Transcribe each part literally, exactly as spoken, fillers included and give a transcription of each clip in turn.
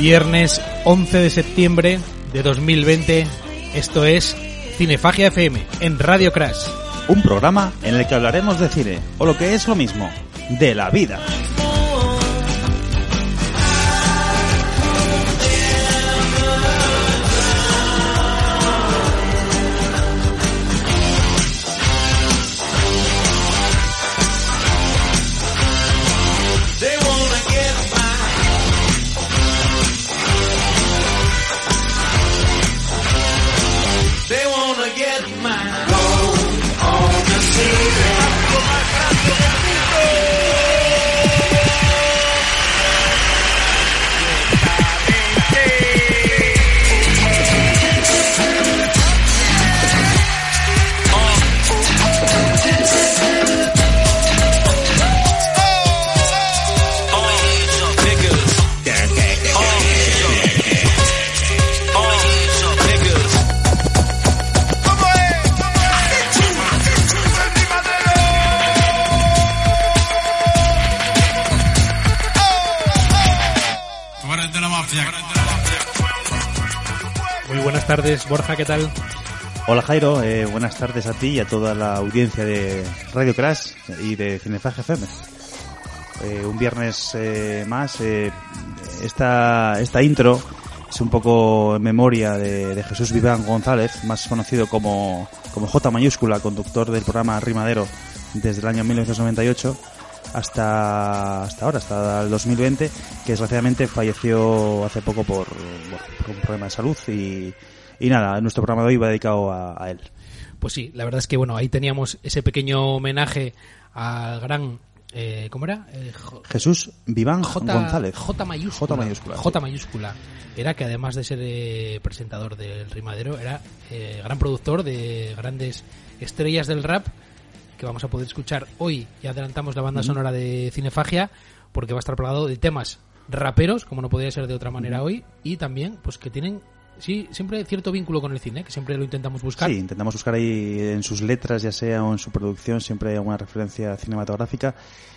Viernes once de septiembre de dos mil veinte, esto es Cinefagia F M en Radio Crash. Un programa en el que hablaremos de cine, o lo que es lo mismo, de la vida. Buenas tardes, Borja, ¿qué tal? Hola Jairo, eh, buenas tardes a ti y a toda la audiencia de Radio Crash y de Cinefagia F M. Eh, un viernes eh, más. Eh, esta, esta intro es un poco en memoria de, de Jesús Viván González, más conocido como, como J mayúscula, conductor del programa Rimadero desde el año mil novecientos noventa y ocho hasta hasta ahora, hasta el dos mil veinte, que desgraciadamente falleció hace poco por, bueno, por un problema de salud y, y nada, nuestro programa de hoy va dedicado a, a él. Pues sí, la verdad es que bueno, ahí teníamos ese pequeño homenaje al gran eh, ¿cómo era? Eh, J- Jesús Viván J- González. J mayúscula. J mayúscula. J mayúscula. Era que además de ser eh, presentador del Rimadero, era eh, gran productor de grandes estrellas del rap, que vamos a poder escuchar hoy. Y adelantamos la banda sonora de Cinefagia, porque va a estar plagado de temas raperos, como no podía ser de otra manera hoy, y también pues que tienen sí siempre cierto vínculo con el cine, que siempre lo intentamos buscar. Sí, intentamos buscar ahí en sus letras, ya sea o en su producción, siempre hay alguna referencia cinematográfica.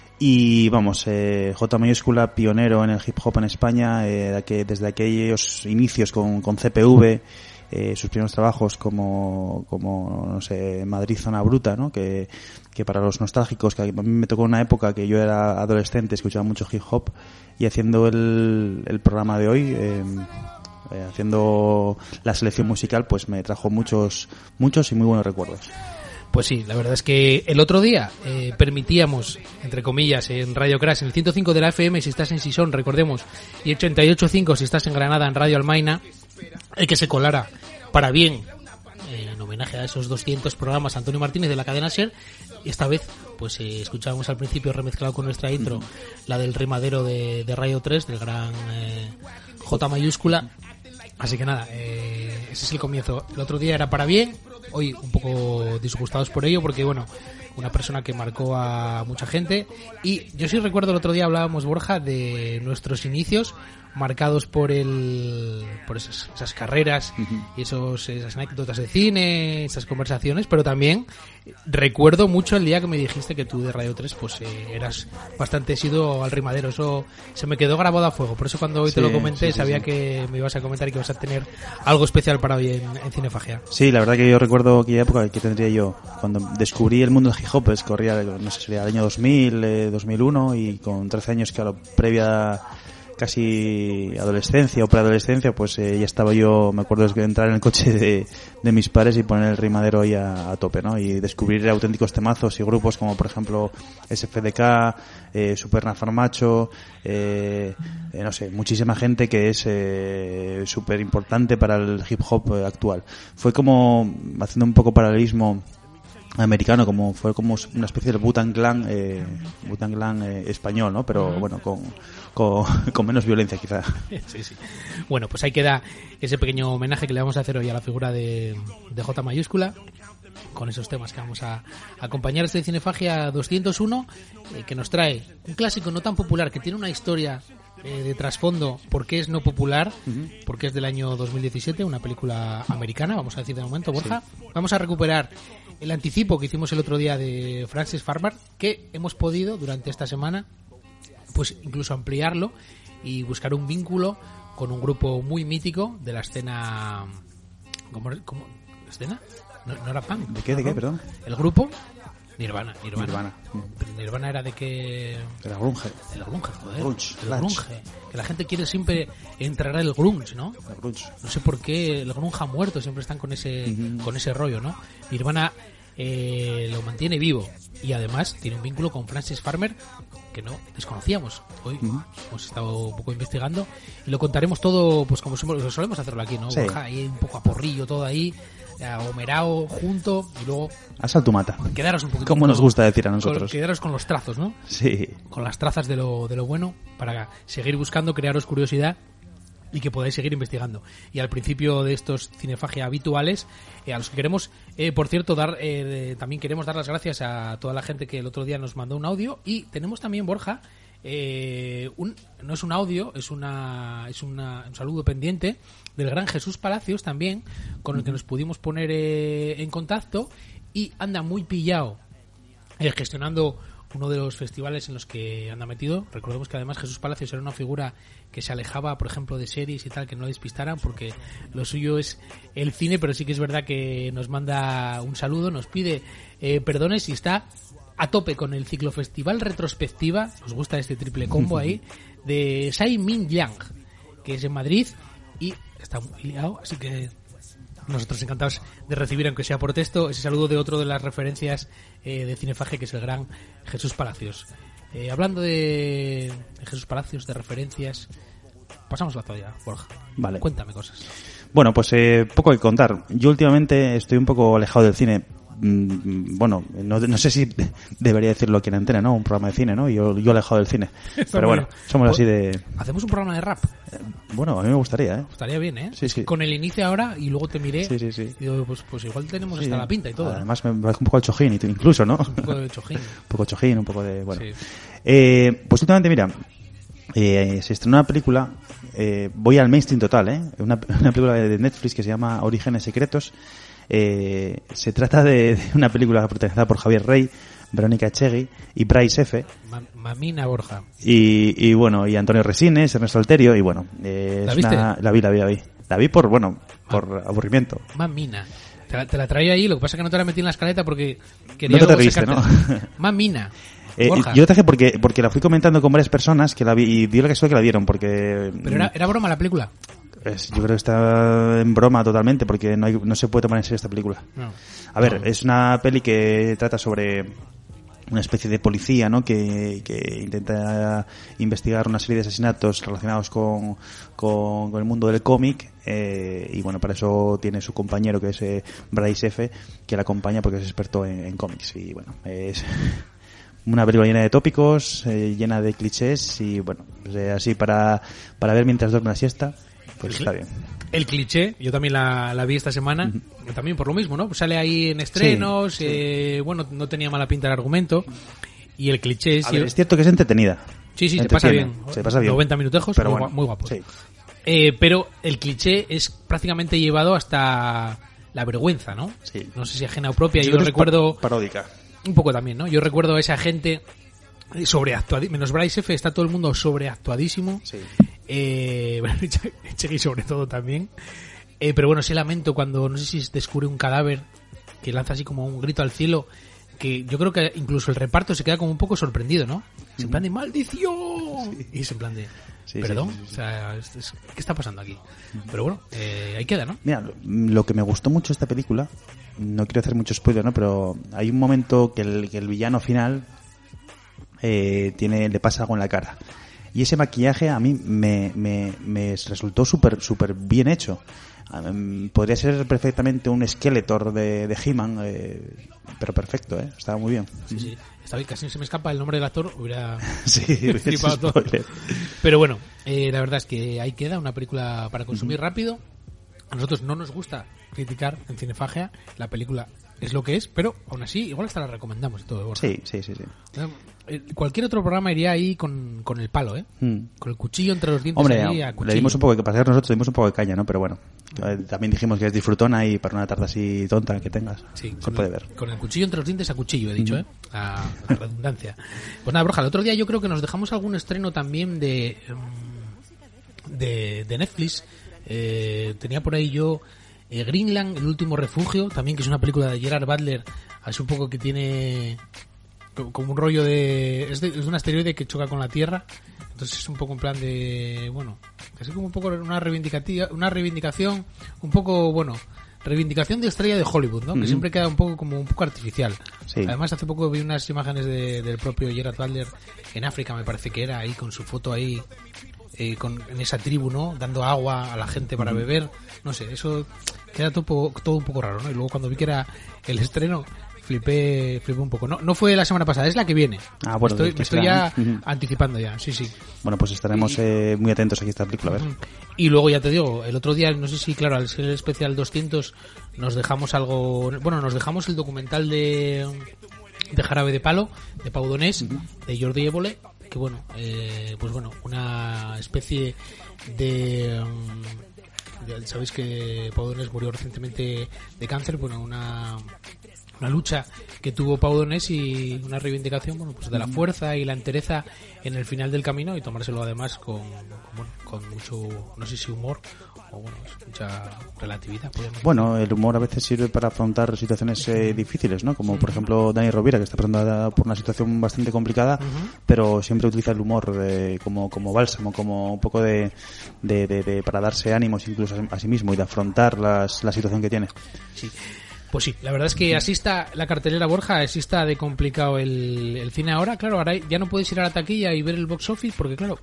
Y vamos, eh, J mayúscula, pionero en el hip hop en España, eh, que desde aquellos inicios con, con C P V, eh, sus primeros trabajos como, como, no sé, Madrid Zona Bruta, ¿no? Que, que para los nostálgicos, que a mí me tocó una época que yo era adolescente, escuchaba mucho hip hop, y haciendo el, el programa de hoy, eh, eh, haciendo la selección musical, pues me trajo muchos, muchos y muy buenos recuerdos. Pues sí, la verdad es que el otro día eh, permitíamos, entre comillas, en Radio Crash, en el ciento cinco de la F M si estás en Sison, recordemos, y ochenta y ocho punto cinco si estás en Granada, en Radio Almaina, el que se colara para bien, eh, en homenaje a esos doscientos programas, Antonio Martínez de la cadena SER, y esta vez pues eh, escuchábamos al principio, remezclado con nuestra intro, la del Rimadero de, de Radio tres, del gran eh, J mayúscula. Así que nada, eh, ese es el comienzo. El otro día era para bien, hoy un poco disgustados por ello, porque bueno, una persona que marcó a mucha gente. Y yo sí recuerdo, el otro día hablábamos, Borja, de nuestros inicios marcados por el por esas, esas carreras uh-huh. y esos esas anécdotas de cine, esas conversaciones, pero también recuerdo mucho el día que me dijiste que tú de Radio tres pues eh, eras bastante asiduo al Rimadero. Eso se me quedó grabado a fuego, por eso cuando hoy sí, te lo comenté sí, sí, sabía sí. que me ibas a comentar y que ibas a tener algo especial para hoy en, en Cinefagia. Sí, la verdad que yo recuerdo aquella época que tendría yo cuando descubrí el mundo del hip hop, pues corría, no sé, sería el año dos mil, eh, dos mil uno, y con trece años, claro, previa casi adolescencia o preadolescencia, pues eh, ya estaba yo, me acuerdo de entrar en el coche de, de mis padres y poner el Rimadero ahí a, a tope, ¿no? Y descubrir auténticos temazos y grupos como por ejemplo S F D K, eh, Supernafarmacho, eh, eh, no sé, muchísima gente que es eh, súper importante para el hip hop eh, actual. Fue como, haciendo un poco paralelismo americano, como fue como una especie de Wu-Tang Clan, eh, Wu-Tang Clan eh, español, ¿no? Pero uh-huh. bueno, con, con, con menos violencia quizá. Sí, sí. Bueno, pues ahí queda ese pequeño homenaje que le vamos a hacer hoy a la figura de, de J mayúscula, con esos temas que vamos a, a acompañar este Cinefagia doscientos uno, eh, que nos trae un clásico no tan popular, que tiene una historia eh, de trasfondo, porque es no popular, uh-huh. porque es del año dos mil diecisiete, una película americana, vamos a decir de momento, Borja. Sí. Vamos a recuperar el anticipo que hicimos el otro día de Frances Farmer, que hemos podido durante esta semana pues incluso ampliarlo y buscar un vínculo con un grupo muy mítico de la escena... ¿Cómo? cómo ¿Escena? ¿No, no era punk? ¿De qué? ¿De qué, perdón? El grupo... Nirvana, Nirvana. Nirvana. Pero Nirvana era de que... Era grunge. El grunge, joder. Grunge, el grunge. grunge. Que la gente quiere siempre entrar al grunge, ¿no? El grunge. No sé por qué el grunge ha muerto, siempre están con ese uh-huh. con ese rollo, ¿no? Nirvana eh, lo mantiene vivo y además tiene un vínculo con Francis Farmer que no desconocíamos. Hoy uh-huh. hemos estado un poco investigando y lo contaremos todo, pues como solemos hacerlo aquí, ¿no? Sí. Borja, ahí un poco a porrillo, todo ahí, homerao, junto y luego... A saltumata. Quedaros un poquito... Como nos gusta decir a nosotros. Con, quedaros con los trazos, ¿no? Sí. Con las trazas de lo, de lo bueno para seguir buscando, crearos curiosidad y que podáis seguir investigando. Y al principio de estos cinefagia habituales, eh, a los que queremos, eh, por cierto, dar eh, también queremos dar las gracias a toda la gente que el otro día nos mandó un audio y tenemos también, Borja, eh, un, no es un audio, es una es una, un saludo pendiente del gran Jesús Palacios también, con el que nos pudimos poner eh, en contacto y anda muy pillado eh, gestionando uno de los festivales en los que anda metido. Recordemos que además Jesús Palacios era una figura que se alejaba, por ejemplo, de series y tal, que no despistaran, porque lo suyo es el cine, pero sí que es verdad que nos manda un saludo, nos pide eh, perdones y está a tope con el ciclofestival retrospectiva, nos gusta este triple combo ahí, de Tsai Ming Liang, que es en Madrid y está muy liado, así que nosotros encantados de recibir, aunque sea por texto, ese saludo de otro de las referencias eh, de Cinefaje, que es el gran Jesús Palacios. Eh, hablando de, de Jesús Palacios, de referencias, pasamos la toalla, Borja. Vale. Cuéntame cosas. Bueno, pues eh, poco que contar. Yo últimamente estoy un poco alejado del cine. Mm, bueno, no, no sé si debería decirlo aquí en antena, ¿no? Un programa de cine, ¿no? Yo, yo alejado del cine. Pero bueno, somos así de... ¿Hacemos un programa de rap? Eh, bueno, a mí me gustaría, ¿eh? Estaría bien, ¿eh? Sí, sí. Con el inicio ahora y luego te miré. Sí, sí, sí. Y digo, pues, pues igual tenemos Sí. hasta la pinta y todo. Además me parece un poco el chojín, incluso, ¿no? Un poco de chojín. un poco chojín, un poco de... Bueno. Sí. Eh, pues últimamente, mira, eh, se estrenó una película, eh, voy al mainstream total, ¿eh? Una, una película de Netflix que se llama Orígenes Secretos. Eh, se trata de, de una película protagonizada por Javier Rey, Verónica Echegui y Bryce F. Ma- Mamina Borja. Y, y bueno, y Antonio Resines, Ernesto Alterio, y bueno, eh, ¿La es viste? una- la vi, la vi, la vi. La vi por, bueno, por aburrimiento. Mamina. Te la, te la traía ahí, lo que pasa es que no te la metí en la escaleta porque quería No te luego atreviste, sacarte- Mamina. Eh, Borja. yo te traje porque, porque la fui comentando con varias personas que la vi, y dio la casualidad que la vieron, porque... Pero era, era broma la película. Es- yo creo que está en broma totalmente, porque no, hay, no se puede tomar en serio esta película. No. A ver, No. es una peli que trata sobre una especie de policía, ¿no? Que, que intenta investigar una serie de asesinatos relacionados con, con, con el mundo del cómic, eh, y bueno, para eso tiene su compañero, que es eh, Bryce F., que la acompaña porque es experto en, en cómics. Y bueno, es una película llena de tópicos, eh, llena de clichés, y bueno, pues, eh, así para, para ver mientras duerme la siesta, pues está bien. El cliché, yo también la, la vi esta semana, uh-huh. También por lo mismo, ¿no? Pues sale ahí en estrenos, Sí, sí. Eh, bueno, no tenía mala pinta el argumento, y el cliché es... A ver, es cierto que es entretenida. Sí, sí, se pasa Entretiene, bien. se pasa bien. noventa minutejos, Pero muy, bueno, gua- muy guapos. sí. Eh, pero el cliché es prácticamente llevado hasta la vergüenza, ¿no? Sí. No sé si ajena o propia, yo, creo que es recuerdo... pa- paródica. Un poco también, ¿no? Yo recuerdo a esa gente sobreactuadísima, menos Bryce F, está todo el mundo sobreactuadísimo. Sí. Eh, bueno, Echegui sobre todo también. Eh, pero bueno, ese lamento cuando, no sé si descubre un cadáver que lanza así como un grito al cielo, que yo creo que incluso el reparto se queda como un poco sorprendido, ¿no? Es en plan de ¡maldición! Sí. Y es en plan de Sí, ¿perdón? sí, sí, sí. O sea, es- es- ¿qué está pasando aquí? Pero bueno, eh, ahí queda, ¿no? Mira, lo, lo que me gustó mucho de esta película, no quiero hacer mucho spoiler, ¿no? Pero hay un momento que el, que el villano final eh, tiene le pasa algo en la cara. Y ese maquillaje a mí me, me, me resultó súper súper bien hecho. Um, podría ser perfectamente un Skeletor de, de He-Man, eh, pero perfecto, ¿eh? Estaba muy bien. Sí, sí. Está bien, casi se me escapa el nombre del actor, hubiera Sí, flipado todo. spoiler. Pero bueno, eh, la verdad es que ahí queda una película para consumir rápido. A nosotros no nos gusta criticar en Cinefagia, la película es lo que es, pero aún así igual hasta la recomendamos y todo, Borja. Sí, sí, sí, sí. Eh, Cualquier otro programa iría ahí con, con el palo, ¿eh? Mm. Con el cuchillo entre los dientes. Hombre, ahí, a le cuchillo. dimos un poco de, para ser nosotros le dimos un poco de caña, ¿no? Pero bueno, eh, también dijimos que es disfrutona y para una tarde así tonta que tengas, Sí, se con puede el, ver. con el cuchillo entre los dientes a cuchillo, he dicho, ¿eh? A, a redundancia. Pues nada, Borja, el otro día yo creo que nos dejamos algún estreno también de... mm, de, de Netflix. Eh, tenía por ahí yo eh, Greenland, el último refugio, también, que es una película de Gerard Butler, así un poco que tiene como un rollo de es, de... es un asteroide que choca con la Tierra, entonces es un poco en plan de, bueno, es como un poco una reivindicativa, una reivindicación, un poco, bueno, reivindicación de estrella de Hollywood, ¿no? Mm-hmm. Que siempre queda un poco como un poco artificial. Sí. Además, hace poco vi unas imágenes de, del propio Gerard Butler en África, me parece que era, ahí con su foto ahí, eh, con, en esa tribu, ¿no? Dando agua a la gente para mm-hmm. beber. No sé, eso queda todo, todo un poco raro, ¿no? Y luego cuando vi que era el estreno, flipé, flipé un poco. No, no fue la semana pasada, es la que viene. Ah, bueno, estoy, me estoy ya uh-huh. anticipando ya, sí, sí. Bueno, pues estaremos y, eh, muy atentos aquí a esta película, a ver. Y luego ya te digo, el otro día, no sé si, claro, al ser el especial doscientos, nos dejamos algo, bueno, nos dejamos el documental de, de Jarabe de Palo, de Pau Donés, uh-huh. de Jordi Évole, que bueno, eh, pues bueno, una especie de... Um, sabéis que Pau Donés murió recientemente de cáncer, bueno, una... una lucha que tuvo Pau Donés y una reivindicación, bueno, pues de la fuerza y la entereza en el final del camino, y tomárselo además con, con, con mucho, no sé si humor o bueno, mucha relatividad. Bueno, el humor a veces sirve para afrontar situaciones eh, difíciles, ¿no? Como por ejemplo Dani Rovira, que está pasando por una situación bastante complicada, uh-huh. pero siempre utiliza el humor eh, como como bálsamo, como un poco de, de, de, de para darse ánimos incluso a sí mismo y de afrontar las, la situación que tiene. Sí. Pues sí, la verdad es que así está la cartelera, Borja, así está de complicado el, el cine ahora. Claro, ahora ya no puedes ir a la taquilla y ver el box office porque, claro,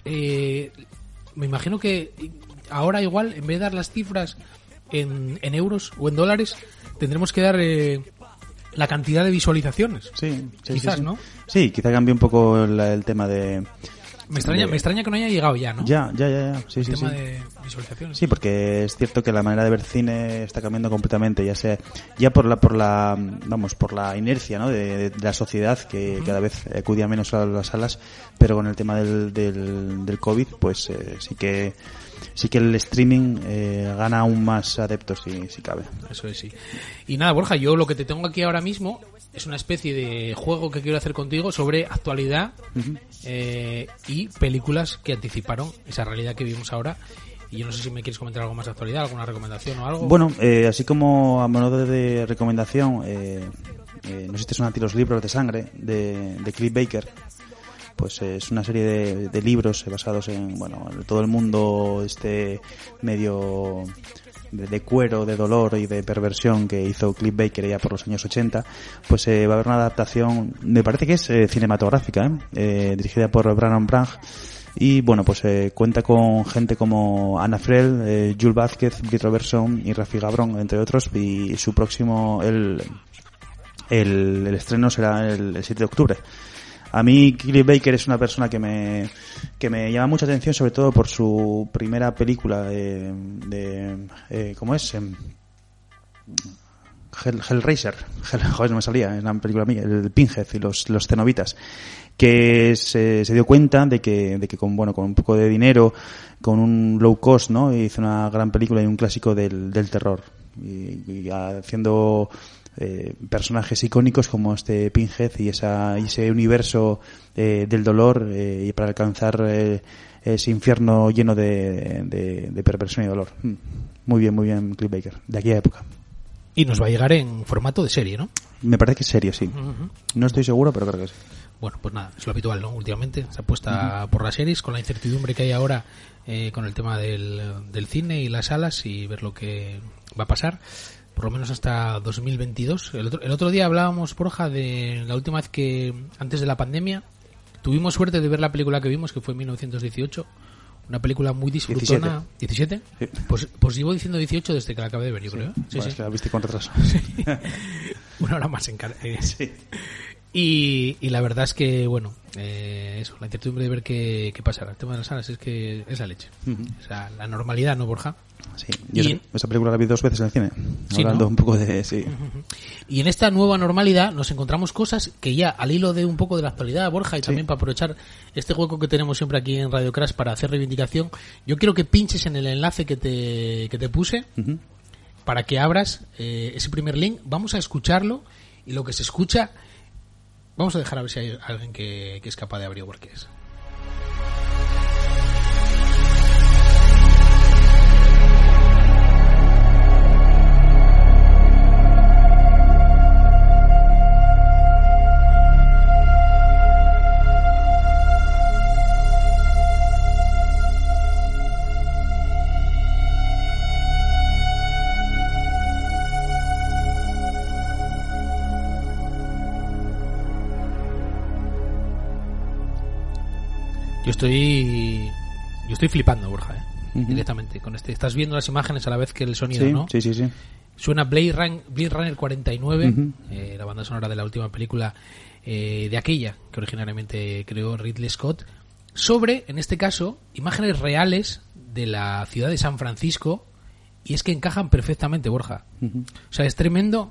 eh, me imagino que ahora igual, en vez de dar las cifras en, en euros o en dólares, tendremos que dar eh, la cantidad de visualizaciones. Sí, sí quizás, sí, sí. ¿no? Sí, quizá cambie un poco el, el tema de... Me extraña, de... me extraña que no haya llegado ya, ¿no? Ya, ya, ya, ya. Sí, el sí, tema sí. de visualizaciones. Sí, porque es cierto que la manera de ver cine está cambiando completamente, ya sea ya por la por la vamos por la inercia, ¿no? de, de la sociedad que uh-huh. cada vez acudía menos a las salas, pero con el tema del del, del COVID, pues eh, sí que sí que el streaming eh, gana aún más adeptos si, si cabe. Eso es, sí. Y nada, Borja, yo lo que te tengo aquí ahora mismo es una especie de juego que quiero hacer contigo sobre actualidad uh-huh. eh, y películas que anticiparon esa realidad que vivimos ahora. Y yo no sé si me quieres comentar algo más de actualidad, alguna recomendación o algo. Bueno, eh, así como a modo de recomendación, eh, eh, no sé si te suenan a ti los libros de sangre de, de Cliff Baker. Pues eh, es una serie de, de libros basados en, bueno, en todo el mundo este medio de, de cuero, de dolor y de perversión que hizo Cliff Baker ya por los años ochenta. Pues eh, va a haber una adaptación, me parece que es eh, cinematográfica, ¿eh? Eh, dirigida por Brannon Bragg. Y bueno, pues eh, cuenta con gente como Anna Frel, eh, Jules Vázquez, Britt Robertson y Rafi Gabrón, entre otros. Y su próximo, el, el, el estreno será el, el siete de octubre. A mí Cliff Baker es una persona que me que me llama mucha atención, sobre todo por su primera película de, de eh, ¿cómo es? Eh, Hell, Hellraiser, Hell, joder, no me salía, es una película mía, el Pinhead y los los cenobitas, que se, se dio cuenta de que de que con bueno con un poco de dinero, con un low cost, ¿no? Hizo una gran película y un clásico del del terror y, y haciendo Eh, personajes icónicos como este Pinhead y esa y ese universo eh, del dolor eh, y para alcanzar eh, ese infierno lleno de, de, de perversión y dolor. Muy bien, muy bien Cliff Baker, de aquella época. Y nos va a llegar en formato de serie, ¿no? Me parece que es serie, sí. Uh-huh. No estoy seguro, pero creo que sí. Bueno, pues nada, es lo habitual, ¿no? Últimamente se apuesta uh-huh. por las series, con la incertidumbre que hay ahora eh, con el tema del, del cine y las salas, y ver lo que va a pasar. Por lo menos hasta dos mil veintidós. El otro, el otro día hablábamos, Borja, de la última vez que, antes de la pandemia, tuvimos suerte de ver la película que vimos, que fue en mil novecientos dieciocho. Una película muy disfrutona. ¿diecisiete? Sí. Pues, pues llevo diciendo dieciocho desde que la acabé de ver, yo sí. creo. Sí, bueno, sí. Es que la viste con retraso. Sí. Una hora más en cara. Eh. Sí. Y, y la verdad es que, bueno, eh, eso, la incertidumbre de ver qué, qué pasará. El tema de las salas es que es la leche. Uh-huh. O sea, la normalidad, ¿no, Borja? Sí, yo y esa, esa película la vi dos veces en el cine, sí, hablando ¿no? un poco de... sí. Uh-huh. Y en esta nueva normalidad nos encontramos cosas que ya, al hilo de un poco de la actualidad, Borja, y también sí. para aprovechar este hueco que tenemos siempre aquí en Radio Crash para hacer reivindicación, yo quiero que pinches en el enlace que te, que te puse uh-huh. para que abras eh, ese primer link. Vamos a escucharlo y lo que se escucha... Vamos a dejar a ver si hay alguien que, que es capaz de averiguar qué es. Yo estoy yo estoy flipando, Borja, ¿eh? Uh-huh. Directamente con este. Estás viendo las imágenes a la vez que el sonido, sí, ¿no? Sí, sí, sí. Suena Blade, Run, Blade Runner cuarenta y nueve, uh-huh. eh, la banda sonora de la última película eh, de aquella que originalmente creó Ridley Scott, sobre, en este caso, imágenes reales de la ciudad de San Francisco, y es que encajan perfectamente, Borja. Uh-huh. O sea, es tremendo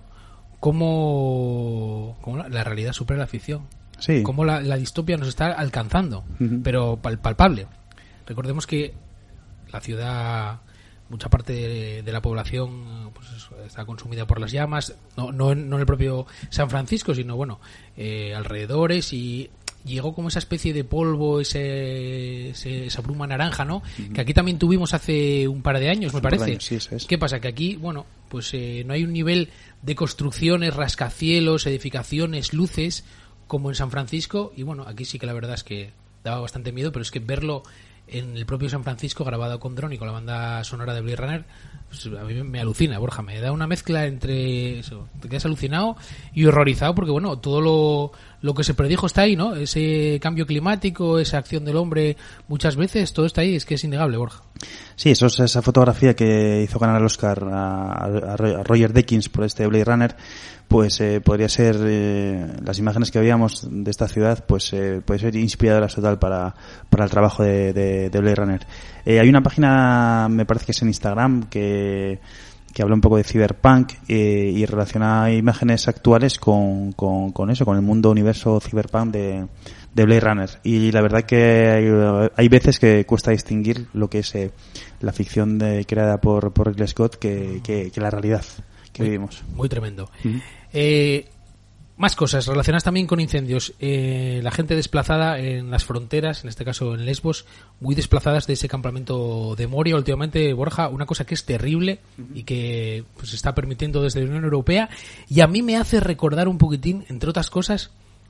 cómo, cómo la, la realidad supera la ficción. Sí. Cómo la, la distopia nos está alcanzando, uh-huh. pero pal, palpable. Recordemos que la ciudad, mucha parte de, de la población pues está consumida por las llamas, no, no, no en el propio San Francisco, sino bueno, eh, alrededores, y llegó como esa especie de polvo, ese, ese esa bruma naranja, ¿no? Uh-huh. Que aquí también tuvimos hace un par de años, me parece. Años, sí, eso es. ¿Qué pasa? Que aquí, bueno, pues eh, no hay un nivel de construcciones, rascacielos, edificaciones, luces, como en San Francisco, y bueno, aquí sí que la verdad es que daba bastante miedo, pero es que verlo en el propio San Francisco, grabado con dron y con la banda sonora de Blade Runner, pues a mí me alucina, Borja, me da una mezcla entre eso, te quedas alucinado y horrorizado, porque bueno, todo lo, lo que se predijo está ahí, ¿no? Ese cambio climático, esa acción del hombre, muchas veces todo está ahí, es que es innegable, Borja. Sí, eso es esa fotografía que hizo ganar al Oscar a, a, a Roger Deakins por este Blade Runner. Pues eh, podría ser, eh, las imágenes que veíamos de esta ciudad, pues eh, puede ser inspiradoras total para, para el trabajo de, de, de Blade Runner. Eh, hay una página, me parece que es en Instagram, que, que habla un poco de cyberpunk eh, y relaciona imágenes actuales con, con, con eso, con el mundo universo cyberpunk de, de Blade Runner. Y la verdad que hay, hay veces que cuesta distinguir lo que es eh, la ficción de, creada por, por Ridley Scott que, que, que la realidad que muy, vivimos. Muy tremendo. Uh-huh. Eh, más cosas relacionadas también con incendios. Eh, la gente desplazada en las fronteras, en este caso en Lesbos, muy desplazadas de ese campamento de Moria últimamente, Borja, una cosa que es terrible uh-huh. y que pues está permitiendo desde la Unión Europea, y a mí me hace recordar un poquitín, entre otras cosas,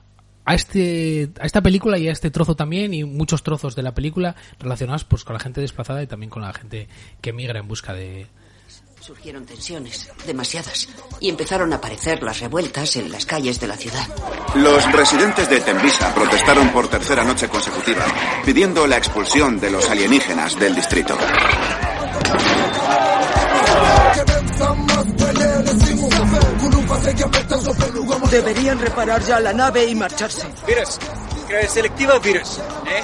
a este a esta película y a este trozo también, y muchos trozos de la película relacionados pues con la gente desplazada y también con la gente que migra en busca de... Surgieron tensiones, demasiadas, y empezaron a aparecer las revueltas en las calles de la ciudad. Los residentes de Tembisa protestaron por tercera noche consecutiva, pidiendo la expulsión de los alienígenas del distrito. Deberían reparar ya la nave y marcharse. Virus, selectiva virus, ¿eh?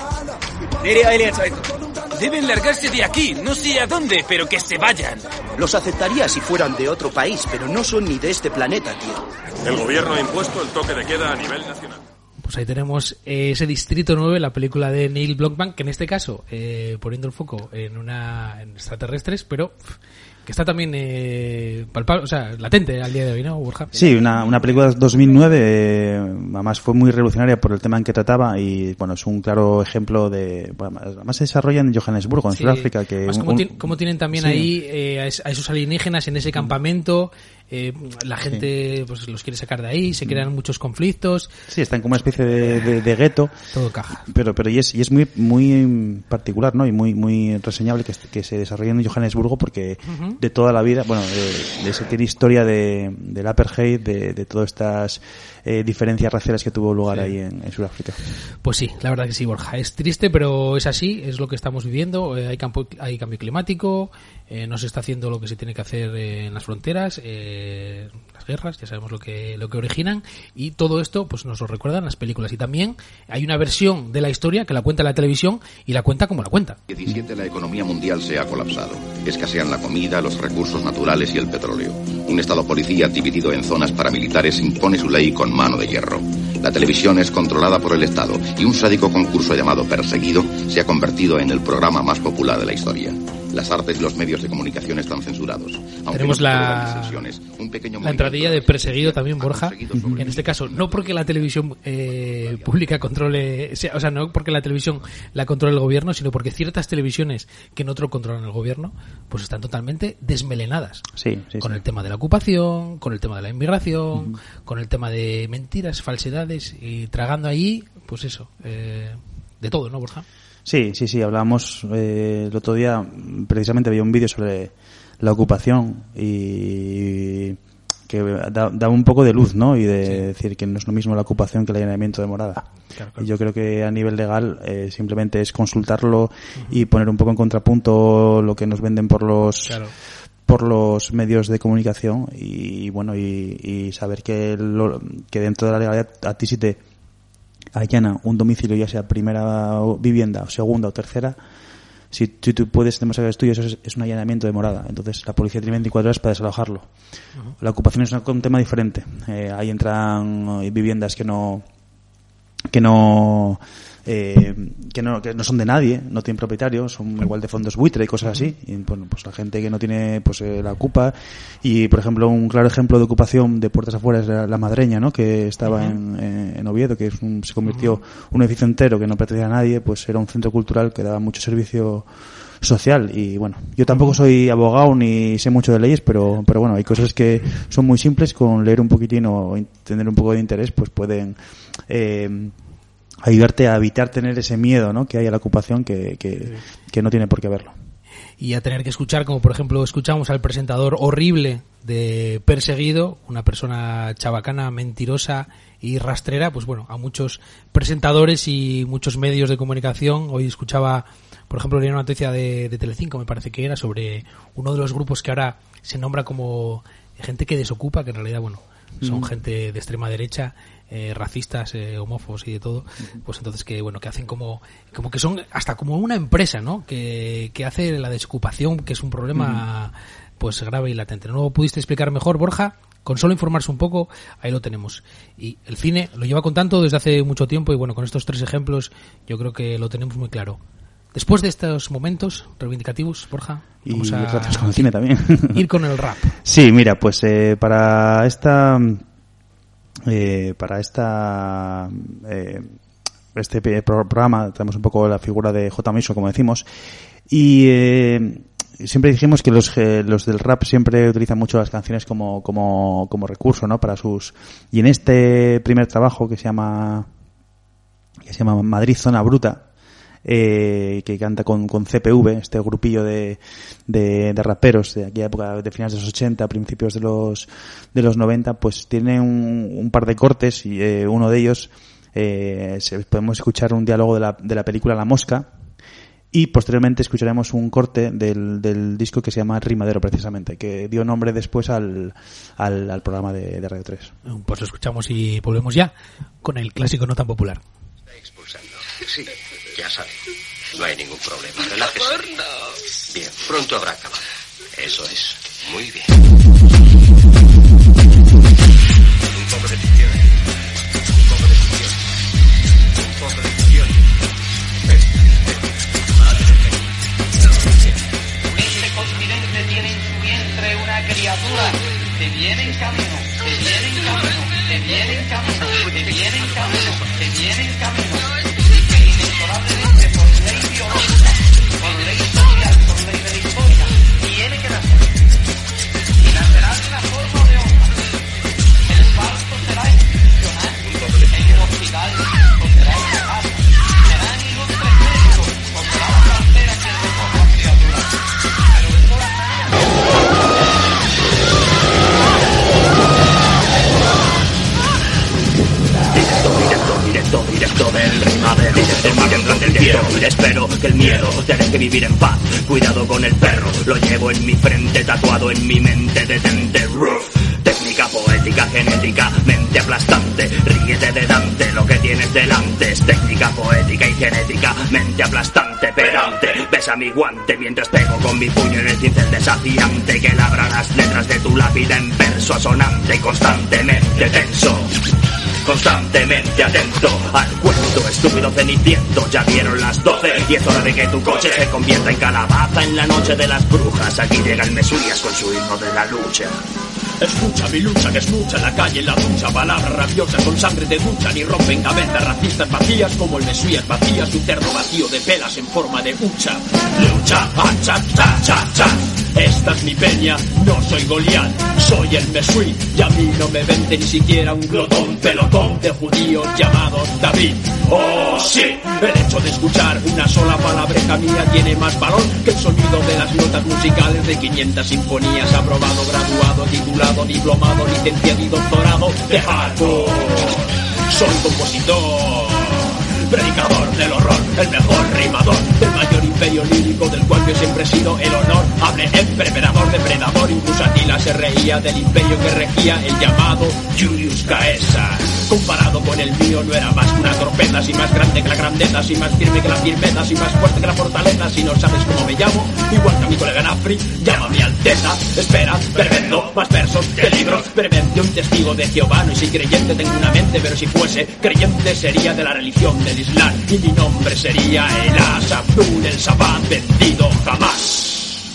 Deben largarse de aquí, no sé a dónde, pero que se vayan. Los aceptaría si fueran de otro país, pero no son ni de este planeta, tío. El gobierno ha impuesto el toque de queda a nivel nacional. Pues ahí tenemos eh, ese Distrito nueve, la película de Neil Blomkamp, que en este caso, eh, poniendo el foco en una en extraterrestres, pero pff, que está también eh, palpable, o sea, latente al día de hoy, ¿no, Borja? Sí, una, una película de dos mil nueve, eh, además fue muy revolucionaria por el tema en que trataba, y bueno, es un claro ejemplo de... Bueno, además se desarrolla en Johannesburgo, en sí. Sudáfrica. Que más un, como, un, como tienen también sí. ahí eh, a esos alienígenas en ese campamento, eh, la gente sí. pues los quiere sacar de ahí, se crean muchos conflictos. Sí, están como una especie de, de, de gueto. Todo caja. Pero pero y es y es muy muy particular, ¿no? Y muy muy reseñable que, que se desarrolle en Johannesburgo, porque uh-huh. de toda la vida, bueno, de, de ese tiene historia de del apartheid, de, de todas estas eh, diferencias raciales que tuvo lugar sí. ahí en, en Sudáfrica. Pues sí, la verdad que sí, Borja. Es triste, pero es así, es lo que estamos viviendo. Eh, hay, campo, hay cambio climático, eh, no se está haciendo lo que se tiene que hacer eh, en las fronteras, eh, las guerras, ya sabemos lo que lo que originan, y todo esto pues nos lo recuerdan las películas. Y también hay una versión de la historia que la cuenta la televisión y la cuenta como la cuenta. diecisiete La economía mundial se ha colapsado. Escasean la comida, los recursos naturales y el petróleo. Un estado policía dividido en zonas paramilitares impone su ley con mano de hierro. La televisión es controlada por el Estado y un sádico concurso llamado Perseguido se ha convertido en el programa más popular de la historia. Las artes y los medios de comunicación están censurados. Tenemos la, la entradilla de Perseguido también, Borja. En este caso, no porque la televisión eh, pública controle, o sea, no porque la televisión la controle el gobierno, sino porque ciertas televisiones que en otro controlan el gobierno, pues están totalmente desmelenadas. Sí, sí, con sí. el tema de la ocupación, con el tema de la inmigración, uh-huh. con el tema de mentiras, falsedades, y tragando ahí, pues eso, eh, de todo, ¿no, Borja? Sí, sí, sí, hablábamos eh, el otro día, precisamente había un vídeo sobre la ocupación y que da, da un poco de luz, ¿no? Y de sí. decir que no es lo mismo la ocupación que el allanamiento de morada. Claro, claro. Y yo creo que a nivel legal eh, simplemente es consultarlo uh-huh. y poner un poco en contrapunto lo que nos venden por los claro. por los medios de comunicación y bueno y, y saber que lo, que dentro de la legalidad a ti si te allana un domicilio, ya sea primera vivienda, segunda o tercera, si tú, tú puedes demostrar que es tuyo, eso es, es un allanamiento de morada. Entonces la policía tiene veinticuatro horas para desalojarlo. Uh-huh. La ocupación es un tema diferente. Eh, ahí entran viviendas que no que no eh, que no que no son de nadie, no tienen propietario, son igual de fondos buitre y cosas así. Y bueno, pues la gente que no tiene, pues eh, la ocupa. Y por ejemplo, un claro ejemplo de ocupación de puertas afuera es la, la Madreña, ¿no? Que estaba uh-huh. en, en, en Oviedo, que es un, se convirtió uh-huh. un edificio entero que no pertenecía a nadie, pues era un centro cultural que daba mucho servicio social. Y bueno, yo tampoco soy abogado ni sé mucho de leyes, pero pero bueno, hay cosas que son muy simples, con leer un poquitín o tener un poco de interés, pues pueden eh, ayudarte a evitar tener ese miedo, ¿no? Que hay a la ocupación que, que, que no tiene por qué haberlo. Y a tener que escuchar, como por ejemplo escuchamos al presentador horrible de Perseguido, una persona chabacana, mentirosa y rastrera, pues bueno, a muchos presentadores y muchos medios de comunicación. Hoy escuchaba, por ejemplo, leía una noticia de, de Telecinco, me parece que era, sobre uno de los grupos que ahora se nombra como gente que desocupa, que en realidad, bueno, son mm. gente de extrema derecha, eh, racistas, eh, homófobos y de todo, pues entonces que bueno, que hacen como como que son hasta como una empresa, ¿no? Que, que hace la desocupación, que es un problema mm. pues grave y latente. ¿No lo pudiste explicar mejor, Borja? Con solo informarse un poco, ahí lo tenemos. Y el cine lo lleva contando desde hace mucho tiempo y bueno, con estos tres ejemplos yo creo que lo tenemos muy claro. Después de estos momentos reivindicativos, Borja, vamos y a con el cine también. ir con el rap. Sí, mira, pues eh, para esta eh, para esta eh, este programa tenemos un poco la figura de J. Miso, como decimos, y eh, siempre dijimos que los eh, los del rap siempre utilizan mucho las canciones como como como recurso, ¿no? Para sus, y en este primer trabajo que se llama que se llama Madrid Zona Bruta, Eh, que canta con, con C P V, este grupillo de, de, de raperos de aquella época, de finales de los ochenta, principios de los de los noventa, pues tiene un, un par de cortes y eh, uno de ellos eh, se, podemos escuchar un diálogo de la, de la película La Mosca, y posteriormente escucharemos un corte del, del disco que se llama Rimadero, precisamente, que dio nombre después al, al, al programa de, de Radio tres. Pues lo escuchamos y volvemos ya con el clásico no tan popular. Está expulsando. Sí, ya sabe. No hay ningún problema. Relájese. Bien, pronto habrá acabado. Eso es. Muy bien. Un poco de ficción. Un poco de ficción. Un poco de ficción. Este continente tiene en su vientre una criatura. Te viene en camino. Te viene en camino. Te viene en camino. Te viene en camino. Te viene en camino. Inexorablemente, por ley biológica, por ley social, por ley de la historia, tiene que nacer. Y nacerá de una forma o de otra. El parto será excepcional. En el hospital o será en la casa. Será en ilustre médico o será la cartera que recoja a criatura. Pero de todas Directo, directo del rimadero, el directo del cielo. Espero que el miedo te deje vivir en paz. Cuidado con el perro, lo llevo en mi frente, tatuado en mi mente. Detente, roof. Técnica poética, genética, mente aplastante. Ríete de Dante, lo que tienes delante es técnica poética y genética, mente aplastante, pedante. Besa mi guante mientras pego con mi puño en el cincel desafiante, que labra las letras de tu lápida en verso asonante, constantemente tenso. Constantemente atento al cuento estúpido ceniciento. Ya dieron las doce y es hora de que tu coche se convierta en calabaza en la noche de las brujas. Aquí llega el Mesías con su himno de la lucha. Escucha mi lucha, que es lucha en la calle, en la ducha. Palabras rabiosas con sangre de ducha. Ni rompen cabezas racistas vacías como el Mesías vacías. Un terno vacío de pelas en forma de hucha. Lucha, hacha, cha, cha, cha. Esta es mi peña, no soy Goliat, soy el Mesui, y a mí no me vende ni siquiera un glotón, pelotón de judíos llamados David. Oh sí, el hecho de escuchar una sola palabreja mía tiene más valor que el sonido de las notas musicales de quinientas sinfonías. Aprobado, graduado, titulado, diplomado, licenciado y doctorado de hardcore. Soy compositor, predicador del horror, el mejor rimador del mayor imperio lírico del cual yo siempre he sido el honor. Hablé emperador, depredador, incluso Atila se reía del imperio que regía el llamado Julius Caesar. Comparado con el mío no era más que una torpeza, si más grande que la grandeza, si más firme que la firmeza, si más fuerte que la fortaleza. Si no sabes cómo me llamo, igual que a mi colega Nafri, llámame Alteza. Espera, prevendo más versos que libros, prevención, testigo de Jehová. No soy creyente, tengo una mente, pero si fuese creyente sería de la religión del Islam y mi nombre sería Elas Abdul el Sabbat, vencido jamás.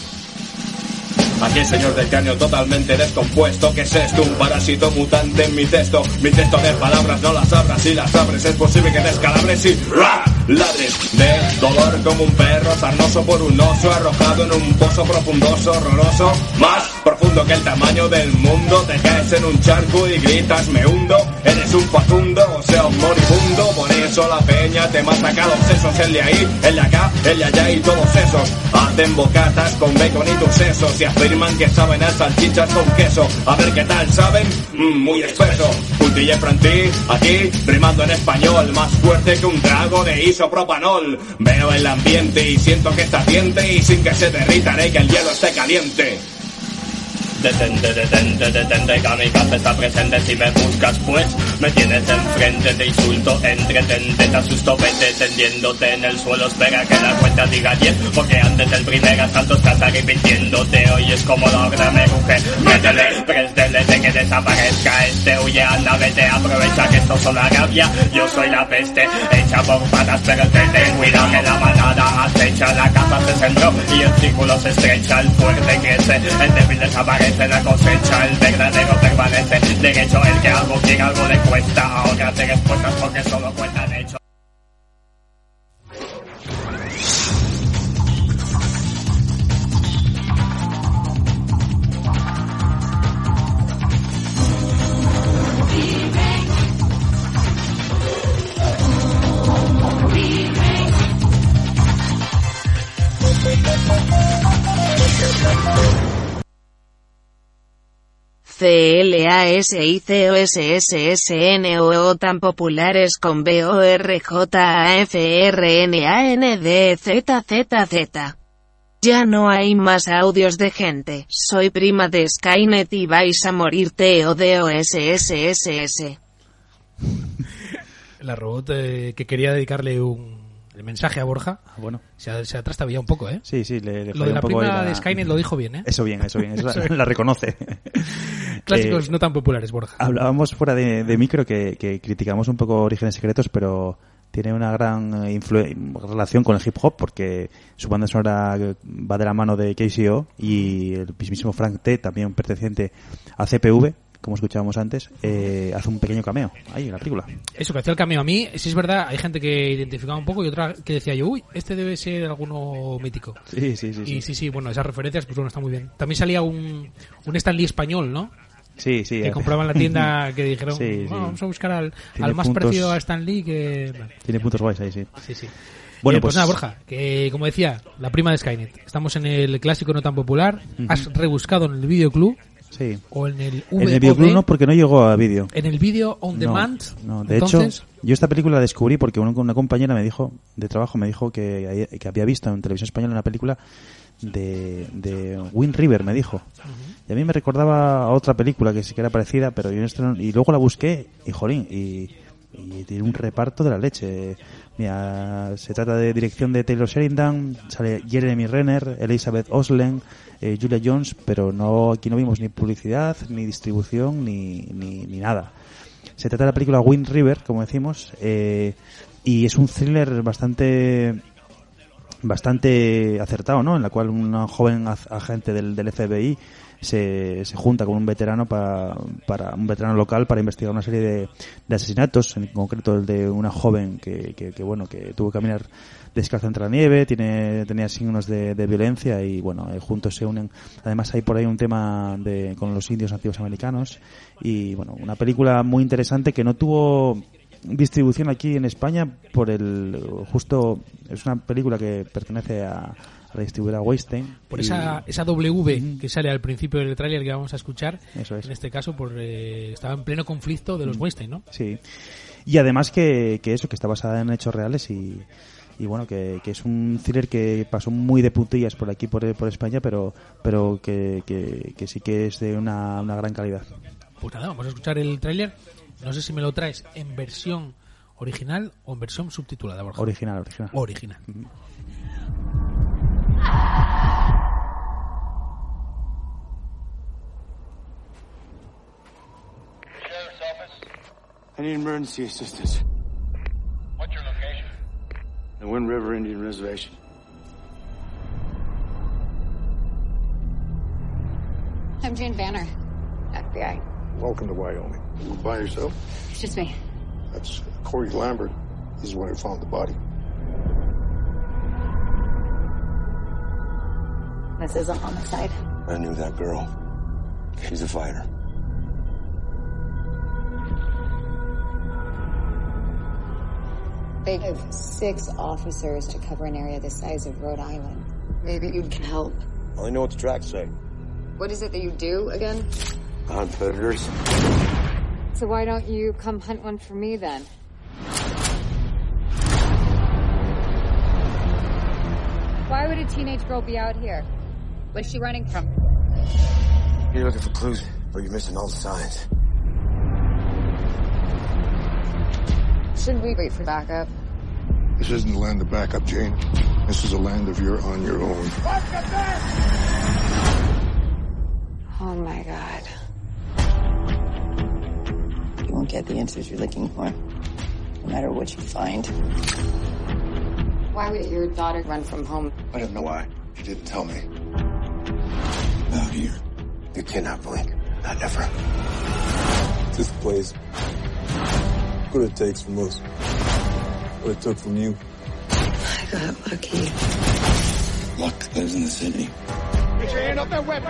Aquí el señor del cráneo totalmente descompuesto. ¿Qué es esto? Un parásito mutante en mi texto. Mi texto de palabras no las abras. Si las abres es posible que descalabres y ¡rah! Ladres de dolor como un perro sarnoso por un oso arrojado en un pozo profundoso, horroroso, más profundo que el tamaño del mundo. Te caes en un charco y gritas me hundo. Eres un facundo, o sea un moribundo. Por eso la peña te masacra los sesos. El de ahí, el de acá, el de allá y todos esos hacen bocatas con bacon y tus sesos y afirman que saben a salchichas con queso. A ver qué tal saben, mm, muy espeso. Puntilla frantí, aquí, rimando en español, más fuerte que un trago de isopropanol. Veo el ambiente y siento que está ardiente y sin que se derrita haré que el hielo esté caliente. Detente, detente, detente, kamikaze está presente. Si me buscas pues me tienes enfrente. Te insulto, entretente, te asusto, vete tendiéndote en el suelo. Espera que la cuenta diga diez, porque antes del primer asalto estás arrepintiéndote. Hoy es como la obra me ruge. Métele, préstele de que desaparezca este. Huye, anda, vete, aprovecha que esto son Arabia. Yo soy la peste, hecha por patas, pero ten cuidado que la manada acecha. La caza se sembró y el círculo se estrecha. El fuerte crece, el débil desaparece. La cosecha, el verdadero permanece. Derecho, el que algo quiere algo le cuesta. Ahora te respuestas porque solo cuentan hechos. C L A S I C O S S S N O O tan populares con B O R J A F R N A N D Z Z Z. Ya no hay más audios de gente. Soy prima de Skynet y vais a morir T O D O S S S S. La robot eh, que quería dedicarle un el mensaje a Borja, bueno, se ha, se ha trastabillado un poco, ¿eh? Sí, sí, le, le lo de la un poco prima la... de Skynet lo dijo bien, ¿eh? Eso bien, eso bien, eso la, la reconoce. Clásicos eh, no tan populares, Borja. Hablábamos fuera de, de micro que, que criticamos un poco Orígenes Secretos, pero tiene una gran influ- relación con el hip hop porque su banda sonora va de la mano de K C O y el mismísimo Frank T, también perteneciente a C P V, como escuchábamos antes, eh, hace un pequeño cameo ahí en la película. Eso, que hacía el cameo. A mí, si es verdad, hay gente que identificaba un poco y otra que decía yo, uy, este debe ser alguno mítico. Sí, sí, sí. Y sí, sí, sí, bueno, esas referencias, pues bueno, está muy bien. También salía un, un Stan Lee español, ¿no? Sí, sí. Que eh. compraban la tienda que dijeron, sí, sí. Oh, vamos a buscar al, Tiene al más puntos, parecido a Stan Lee que... Bueno. Tiene puntos guays ahí, sí. Sí, sí. Bueno, eh, pues, pues nada, Borja, que como decía, la prima de Skynet. Estamos en el clásico no tan popular. Uh-huh. Has rebuscado en el videoclub. Sí. O en el V O D. En el videoclub no, porque no llegó a vídeo. En el vídeo on demand. No, no. De entonces... hecho, yo esta película la descubrí porque una, una compañera me dijo, de trabajo, me dijo que, que había visto en televisión española una película de, de Wind River, me dijo. Uh-huh. Y a mí me recordaba a otra película que sí que era parecida, pero yo esto no, y luego la busqué y jolín, y, y tiene un reparto de la leche. Mira, se trata de dirección de Taylor Sheridan, sale Jeremy Renner, Elizabeth Olsen, eh, Julia Jones, pero no aquí no vimos ni publicidad, ni distribución, ni, ni, ni nada. Se trata de la película Wind River, como decimos, eh, y es un thriller bastante bastante acertado, ¿no? En la cual una joven agente del, del F B I se, se junta con un veterano para, para un veterano local para investigar una serie de, de asesinatos, en concreto el de una joven que, que, que bueno, que tuvo que caminar descalza entre la nieve, tiene, tenía signos de, de violencia y bueno, eh, juntos se unen. Además hay por ahí un tema de, con los indios nativos americanos y bueno, una película muy interesante que no tuvo distribución aquí en España por el justo, es una película que pertenece a, a la distribuidora Weinstein. Por y, esa esa W uh-huh. que sale al principio del tráiler que vamos a escuchar, eso es. En este caso por eh, estaba en pleno conflicto de los uh-huh. Weinstein, ¿no? Sí. Y además que, que eso, que está basada en hechos reales y y bueno, que, que es un thriller que pasó muy de puntillas por aquí, por, por España, pero pero que, que, que sí que es de una, una gran calidad. Pues nada, vamos a escuchar el tráiler. No sé si me lo traes en versión original o en versión subtitulada, Borja. Original, original. Original. Uh-huh. I need emergency assistance. What's your location? The Wind River Indian Reservation. I'm Jane Banner, F B I. Welcome to Wyoming. You by yourself? It's just me. That's Corey Lambert. He's the one who found the body. This is a homicide. I knew that girl. She's a fighter. They have six officers to cover an area the size of Rhode Island. Maybe you can help. I only know what the tracks say. What is it that you do again? Hunt predators. So why don't you come hunt one for me then? Why would a teenage girl be out here? What's she running from? You're looking for clues, but you're missing all the signs. Should we wait for backup? This isn't the land of backup, Jane. This is a land of you're on your own. Oh my God. You won't get the answers you're looking for, no matter what you find. Why would your daughter run from home? I don't know why. She didn't tell me. Out here. You cannot blink. Not ever. This place. What it takes from us. What it took from you. I got lucky. Luck lives in the city. Get your hand off that weapon!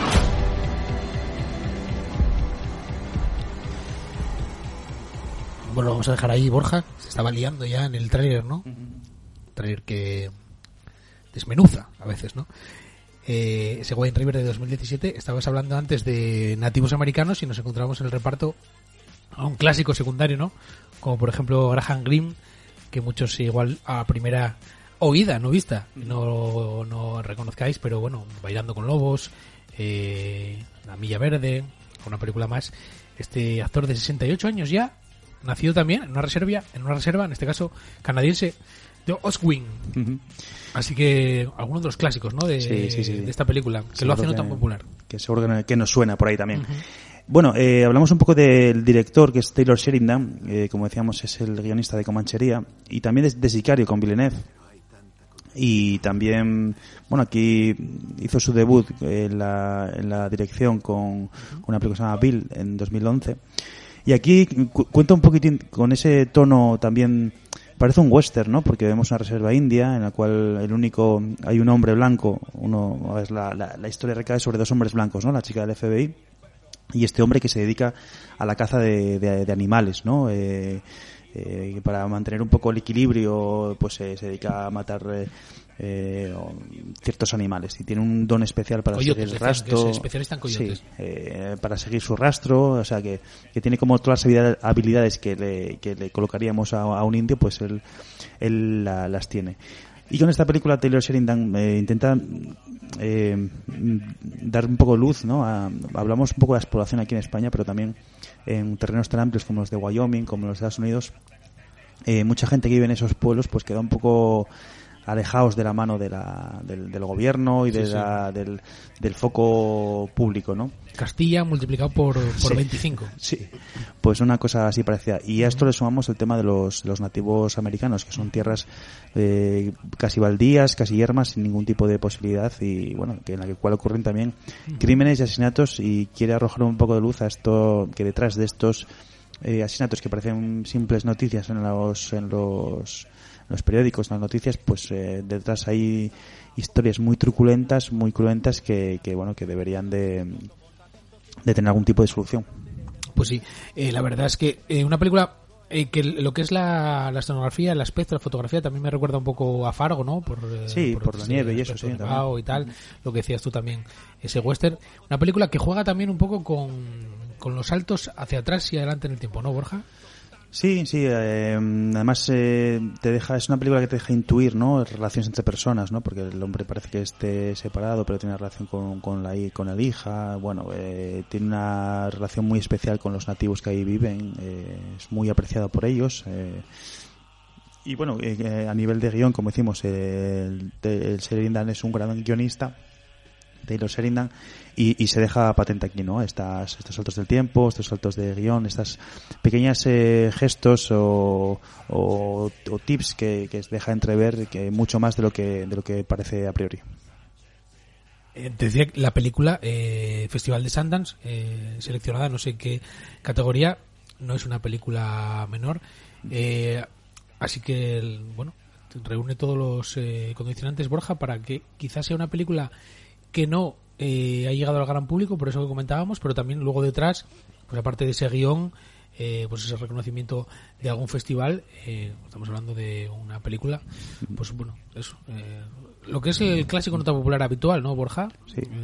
Bueno, vamos a dejar ahí, Borja. Se estaba liando ya en el tráiler, ¿no? Uh-huh. Tráiler que desmenuza a veces, ¿no? Eh, ese Wine River de dos mil diecisiete. Estabas hablando antes de nativos americanos y nos encontramos en el reparto a un clásico secundario, ¿no? Como por ejemplo Graham Greene, que muchos igual a primera oída, no vista, no, no reconozcáis, pero bueno, Bailando con Lobos, eh, La Milla Verde, una película más. Este actor de sesenta y ocho años ya, nacido también en una reserva, en una reserva, en este caso canadiense, de Oswego. Uh-huh. Así que algunos de los clásicos, ¿no? De, sí, sí, sí. de esta película, que seguro lo hace no tan popular. Que seguro que, que nos suena por ahí también. Uh-huh. Bueno, eh, hablamos un poco del director, que es Taylor Sheridan, eh, como decíamos es el guionista de Comanchería, y también de, de Sicario con Villeneuve. Y también, bueno, aquí hizo su debut en la, en la dirección con, con una película que se llama Bill en dos mil once. Y aquí cu- cuenta un poquitín con ese tono también, parece un western, ¿no? Porque vemos una reserva india en la cual el único, hay un hombre blanco, uno, es la, la, la historia recae sobre dos hombres blancos, ¿no? La chica del F B I y este hombre que se dedica a la caza de, de, de animales, ¿no? Eh, eh, para mantener un poco el equilibrio, pues eh, se dedica a matar eh, eh, ciertos animales y tiene un don especial para coyotes, seguir el rastro. Que es especialista en coyotes. Sí, eh, para seguir su rastro, o sea que, que tiene como todas las habilidades que le, que le colocaríamos a, a un indio, pues él, él la, las tiene. Y con esta película Taylor Sheridan eh, intenta eh, dar un poco de luz, ¿no? A, hablamos un poco de la exploración aquí en España, pero también en terrenos tan amplios como los de Wyoming, como los de Estados Unidos. Eh, mucha gente que vive en esos pueblos pues queda un poco alejados de la mano de la, del, del gobierno y de Sí, la, sí. Del, del foco público, ¿no? Castilla multiplicado por, por Sí. veinticinco. Sí, pues una cosa así parecida. Y a esto le sumamos el tema de los, los nativos americanos, que son tierras eh, casi baldías, casi yermas, sin ningún tipo de posibilidad, y bueno, que en la cual ocurren también crímenes y asesinatos, y quiere arrojar un poco de luz a esto, que detrás de estos eh, asesinatos que parecen simples noticias en los en los, en los periódicos, en las noticias, pues eh, detrás hay historias muy truculentas, muy cruentas, que, que bueno, que deberían de de tener algún tipo de solución. Pues sí, eh, la verdad es que eh, una película eh, que lo que es la, la escenografía, el aspecto, la fotografía también me recuerda un poco a Fargo, ¿no? Por, eh, Sí, por la ese nieve y eso, aspecto sí, nevado también. y tal, lo que decías tú también, ese western. Una película que juega también un poco con, con los saltos hacia atrás y adelante en el tiempo, ¿no, Borja? Sí, sí, eh, además eh, te deja, es una película que te deja intuir, ¿no? Relaciones entre personas, ¿no? Porque el hombre parece que esté separado, pero tiene una relación con, con la hi- con la hija, bueno, eh, tiene una relación muy especial con los nativos que ahí viven, eh, es muy apreciado por ellos, eh, y bueno, eh, a nivel de guión, como decimos, eh, el, el Sheridan es un gran guionista, Taylor Sheridan, y, y se deja patente aquí, ¿no? Estas, estos saltos del tiempo, estos saltos de guión, estas pequeñas eh, gestos o, o, o tips que, que deja entrever que mucho más de lo que de lo que parece a priori. Eh, te decía que la película, eh, Festival de Sundance, eh, seleccionada no sé qué categoría, no es una película menor, eh, así que, el- bueno, reúne todos los eh, condicionantes, Borja, para que quizás sea una película que no eh, ha llegado al gran público, por eso que comentábamos, pero también luego detrás, pues aparte de ese guión, eh, pues ese reconocimiento de algún festival, eh, estamos hablando de una película, pues bueno, eso, eh, lo que es el clásico nota popular habitual, ¿no, Borja? Sí. Eh,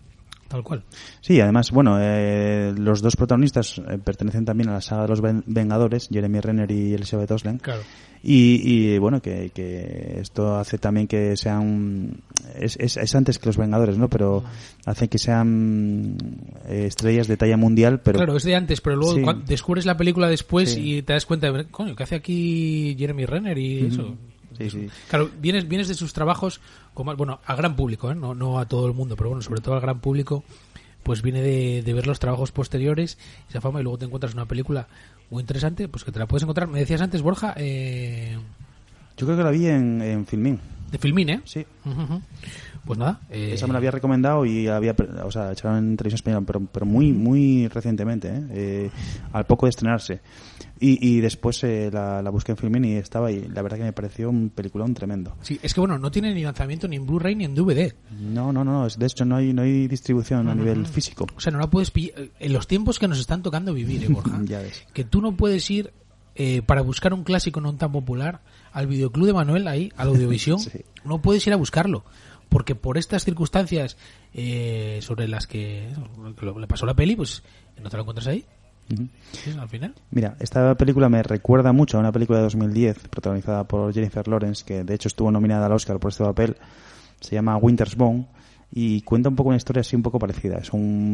tal cual. Sí, además, bueno, eh, los dos protagonistas eh, pertenecen también a la saga de los Ven- Vengadores, Jeremy Renner y Elizabeth Olsen. Claro. Y, y bueno, que, que esto hace también que sean, es, es, es antes que los Vengadores, ¿no? Pero hace que sean eh, estrellas de talla mundial, pero... Claro, es de antes, pero luego Sí. cuan- descubres la película después Sí. y te das cuenta de, coño, ¿qué hace aquí Jeremy Renner y Ujú. eso? Sí, sí. Claro, vienes, vienes de sus trabajos, como, bueno, al gran público, ¿eh? no, no a todo el mundo, pero bueno, sobre todo al gran público, pues viene de, de ver los trabajos posteriores, esa fama, y luego te encuentras una película muy interesante, pues que te la puedes encontrar. Me decías antes, Borja, eh, Yo creo que la vi en, en Filmin. de Filmin, ¿eh? Sí. Ujú, ujú. Pues nada. Eh, Esa me la había recomendado y había, o sea, echaron en televisión española, pero, pero muy, muy recientemente, ¿eh? Eh, al poco de estrenarse. Y, y después eh, la, la busqué en Filmin y estaba ahí. La verdad que me pareció un peliculón tremendo. Sí, es que bueno, no tiene ni lanzamiento ni en Blu-ray ni en D V D. No, no, no, no, es- de hecho no hay, no hay distribución a nivel físico. O sea, no la puedes pillar. En los tiempos que nos están tocando vivir, ¿eh, Borja? Ya ves. Que tú no puedes ir eh, para buscar un clásico no tan popular al videoclub de Manuel, ahí, al Audiovisión. Sí. No puedes ir a buscarlo. Porque por estas circunstancias eh, sobre las que, que lo- le pasó la peli, pues no te lo encuentras ahí. Ujú. Sí, al final. Mira, esta película me recuerda mucho a una película de dos mil diez protagonizada por Jennifer Lawrence, que de hecho estuvo nominada al Oscar por este papel. Se llama Winter's Bone y cuenta un poco una historia así un poco parecida. Es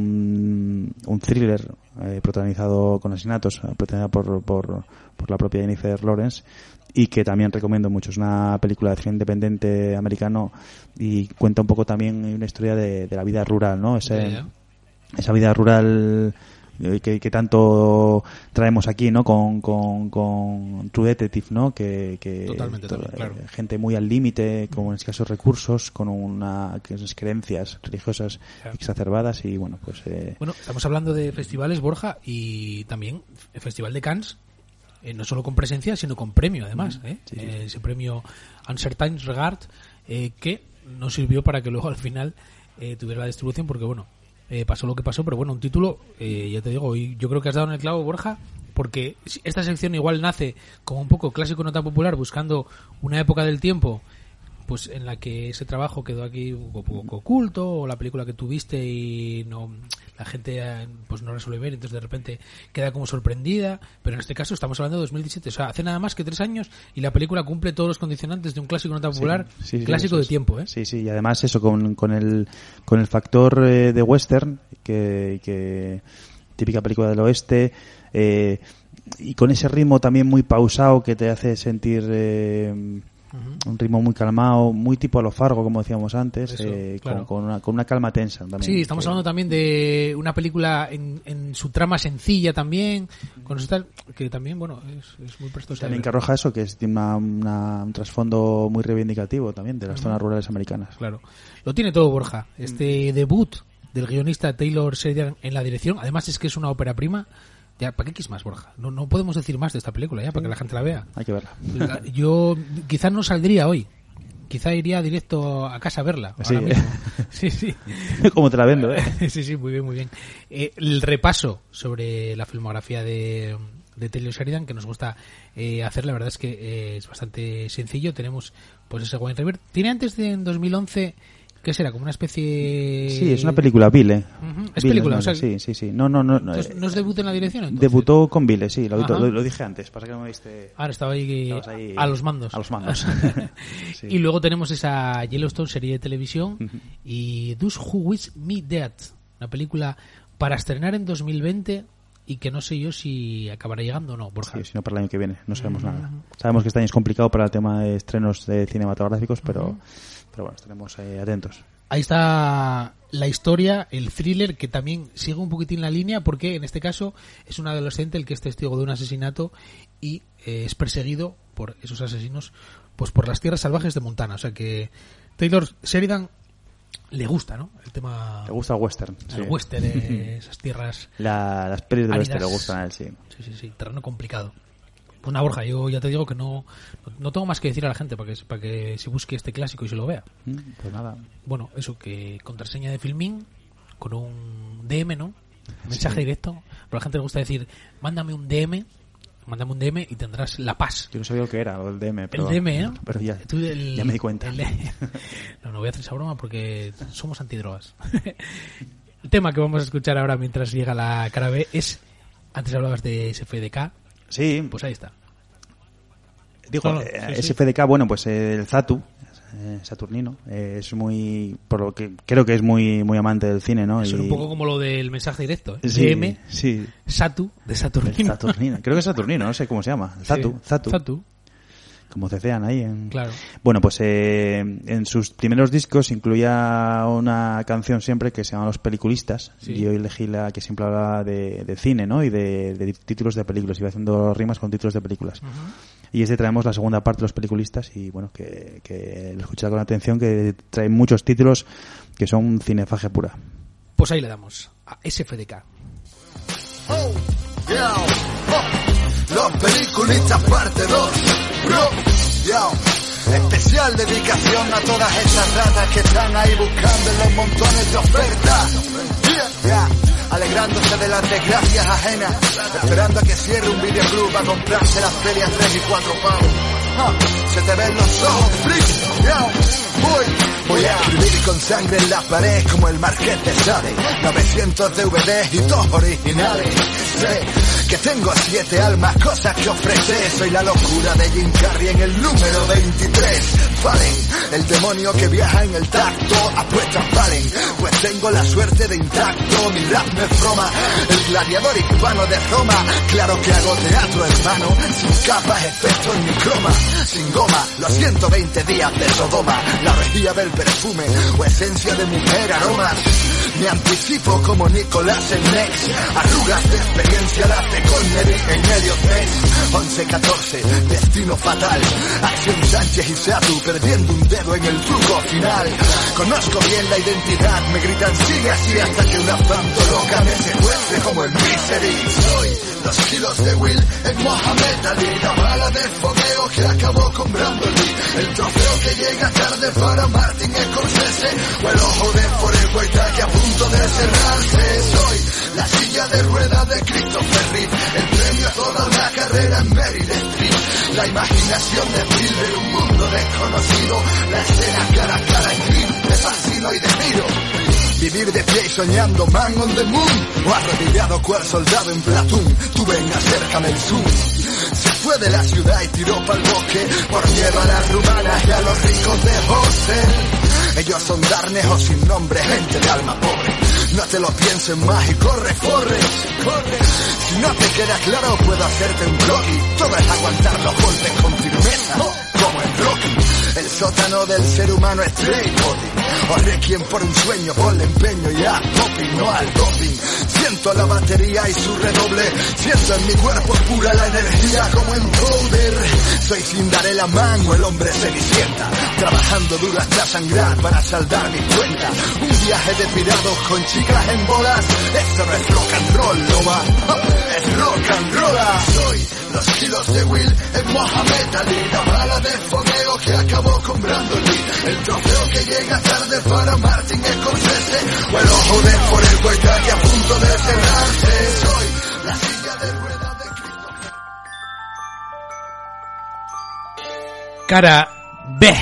un, un thriller eh, protagonizado con asesinatos, eh, protagonizado por, por, por la propia Jennifer Lawrence, y que también recomiendo mucho. Es una película de cine independiente americano y cuenta un poco también una historia de, de la vida rural, ¿no? Ese, Ya, ya. esa vida rural eh, que, que tanto traemos aquí, ¿no? Con, con, con True Detective, ¿no? Que, que Totalmente, to- también, claro. eh, gente muy al límite, con escasos recursos, con una que esas creencias religiosas Claro. exacerbadas y bueno, pues eh, Bueno, estamos hablando de festivales, Borja, y también el Festival de Cannes, eh, no solo con presencia, sino con premio, además. ¿eh? Sí, sí. Eh, ese premio Uncertain Regard, eh, que no sirvió para que luego al final eh, tuviera la distribución, porque bueno, eh, pasó lo que pasó, pero bueno, un título, eh, ya te digo, y yo creo que has dado en el clavo, Borja, porque si- esta sección igual nace como un poco clásico no tan popular, buscando una época del tiempo pues en la que ese trabajo quedó aquí un poco oculto, o la película que tuviste y no la gente eh, pues no resuelve ver, entonces de repente queda como sorprendida, pero en este caso estamos hablando de dos mil diecisiete, o sea, hace nada más que tres años y la película cumple todos los condicionantes de un clásico no tan popular, Sí, sí, sí, clásico eso de es. tiempo, ¿eh? Sí, sí, y además eso con, con el con el factor eh, de western, que, que típica película del oeste, eh, y con ese ritmo también muy pausado que te hace sentir eh, Uh-huh. Un ritmo muy calmado, muy tipo a lo Fargo, como decíamos antes, Eso, eh, claro. con, con, una, con una calma tensa también. Sí, estamos que... hablando también de una película en, en su trama sencilla también, con eso tal, que también, bueno, es, es muy presto. También que arroja eso, que es tiene una, una, un trasfondo muy reivindicativo también de las uh-huh. zonas rurales americanas. Claro. Lo tiene todo, Borja. Este uh-huh. debut del guionista Taylor Sheridan en la dirección, además es que es una ópera prima. Ya, ¿para qué quieres más, Borja? No, no podemos decir más de esta película ya, para que la gente la vea. Hay que verla. Yo quizás no saldría hoy. Quizá iría directo a casa a verla. Sí, ahora mismo. sí, sí. Como te la vendo, ¿eh? sí, sí, muy bien, muy bien. Eh, el repaso sobre la filmografía de, de Taylor Sheridan que nos gusta eh, hacer, la verdad es que eh, es bastante sencillo. Tenemos pues ese Wayne River. Tiene antes de en dos mil once... ¿Qué será? Como una especie... Sí, es una película, Vile. Uh-huh. Es Vile, película, no, o sea... Sí, sí, sí. No, no, no. Entonces, ¿no es debut en la dirección, entonces? Debutó con Vile, sí. Lo, lo, lo dije antes. Pasa que no me viste... Ahora estaba ahí, ahí a los mandos. A los mandos. sí. Y luego tenemos esa Yellowstone serie de televisión uh-huh. y Those Who Wish Me Dead. Una película para estrenar en dos mil veinte y que no sé yo si acabará llegando o no, Borja. Sí, sino para el año que viene. No sabemos uh-huh. nada. Sabemos que este año es complicado para el tema de estrenos de cinematográficos, pero, uh-huh. pero bueno, estaremos eh, atentos. Ahí está la historia, el thriller, que también sigue un poquitín la línea, porque en este caso es un adolescente el que es testigo de un asesinato y eh, es perseguido por esos asesinos pues por las tierras salvajes de Montana. O sea que Taylor Sheridan le gusta, ¿no? El tema... Le gusta el western. El sí. western, eh, esas tierras... La, las pelis de western le gustan a él, sí. Sí, sí, sí, terreno complicado. Pues una Borja, yo ya te digo que no no tengo más que decir a la gente para que para que se busque este clásico y se lo vea. Pues nada. Bueno, eso, que contraseña de Filmin con un D M, ¿no? Mensaje sí. directo. Pero a la gente le gusta decir, mándame un D M, mándame un D M y tendrás la paz. Yo no sabía lo que era, el D M. Pero, el D M, ¿eh? Pero ya, Tú el, ya me di cuenta. El, no, no voy a hacer esa broma porque somos antidrogas. El tema que vamos a escuchar ahora mientras llega la cara B es, antes hablabas de S F D K. Sí. Pues ahí está. Digo, no, no, sí, S F D K, sí. Bueno, pues el Zatu, eh, Saturnino, eh, es muy, por lo que creo que es muy muy amante del cine, ¿no? Eso y... es un poco como lo del mensaje directo, ¿eh? Sí, D M, sí. Satu, de Saturnino. Saturnino. Creo que es Saturnino, no sé cómo se llama. Zatu, sí. Zatu. Zatu. Como cecean ahí. En... Claro. Bueno, pues eh, en sus primeros discos incluía una canción siempre que se llama Los Peliculistas. Sí. Y yo elegí la que siempre hablaba de, de cine, ¿no? Y de, de títulos de películas. Iba haciendo rimas con títulos de películas. Uh-huh. Y es de traemos la segunda parte de Los Peliculistas y bueno, que, que lo escuché con atención, que trae muchos títulos que son cinefagia pura. Pues ahí le damos a S F D K. Oh, yeah, oh. Los Peliculistas parte dos. Bro, yo, especial dedicación a todas esas ratas que están ahí buscando en los montones de ofertas. Yeah, yeah. Alegrándose de las desgracias ajenas, esperando a que cierre un videoclub para comprarse las ferias tres y cuatro pavos. Ah, se te ven los ojos fríos, yeah. Voy, voy a escribir con sangre en la pared como el Marqués de Sade. novecientos D V Ds y dos originales. Sé que tengo siete almas, cosas que ofrecer. Soy la locura de Jim Carrey en el número veintitrés. Fallen, el demonio que viaja en el tacto. Apuestas valen, pues tengo la suerte de intacto. Mi rap no es broma, el gladiador hispano de Roma. Claro que hago teatro, hermano, sin capas, efectos ni croma. Sin goma, los ciento veinte días de Sodoma. La orgía del perfume o esencia de mujer, aromas. Me anticipo como Nicolás en Nex. Arrugas de experiencia las de Connery en Elliot Ness. once catorce, destino fatal. Acción Sánchez y Satu perdiendo un dedo en el truco final. Conozco bien la identidad, me gritan sigue así hasta que una loca me secuestre como el Misery. Soy los kilos de Will en Mohamed Ali. La bala de fogueo que acabó con Brandon Lee. El trofeo que llega tarde para Martin Scorsese. O el ojo de Forrest Whitaker que a punto de cerrarse. Soy la silla de ruedas de Christopher Reeve. El premio a toda una carrera en Meryl Streep. La imaginación de Spielberg, un mundo desconocido. La escena cara a cara en Green, de fascino y de miro. Vivir de pie y soñando man on the moon. O arrodillado cual soldado en Platoon. Tú ven, acércame el zoom. Se fue de la ciudad y tiró pa'l bosque. Por miedo a las rumanas y a los ricos de Hostel. Ellos son darnejos sin nombre, gente de alma pobre. No te lo pienses más y corre, corre, corre. Si no te queda claro puedo hacerte un blog y todo es aguantar los golpes con firmeza. Con estamos en Rocky, el sótano del ser humano es straight body. O requiem por un sueño, ponle empeño y haz popping, no al doping. Siento la batería y su redoble, siento en mi cuerpo pura la energía como en Powder. Soy Cinderella Man o el hombre cenicienta, trabajando duro hasta sangrar para saldar mi cuenta. Un viaje de pirados con chicas en bolas, esto no es rock and roll, loba, es rock and roll. Soy los kilos de Will en Mohamed Ali, la bala de fogueo que acabó con Brandon Lee, el trofeo que llega tarde para Martin Scorsese, o el ojo de Forrest Whitaker a punto de cerrarse. Soy la silla de ruedas de Cristo. Cara B.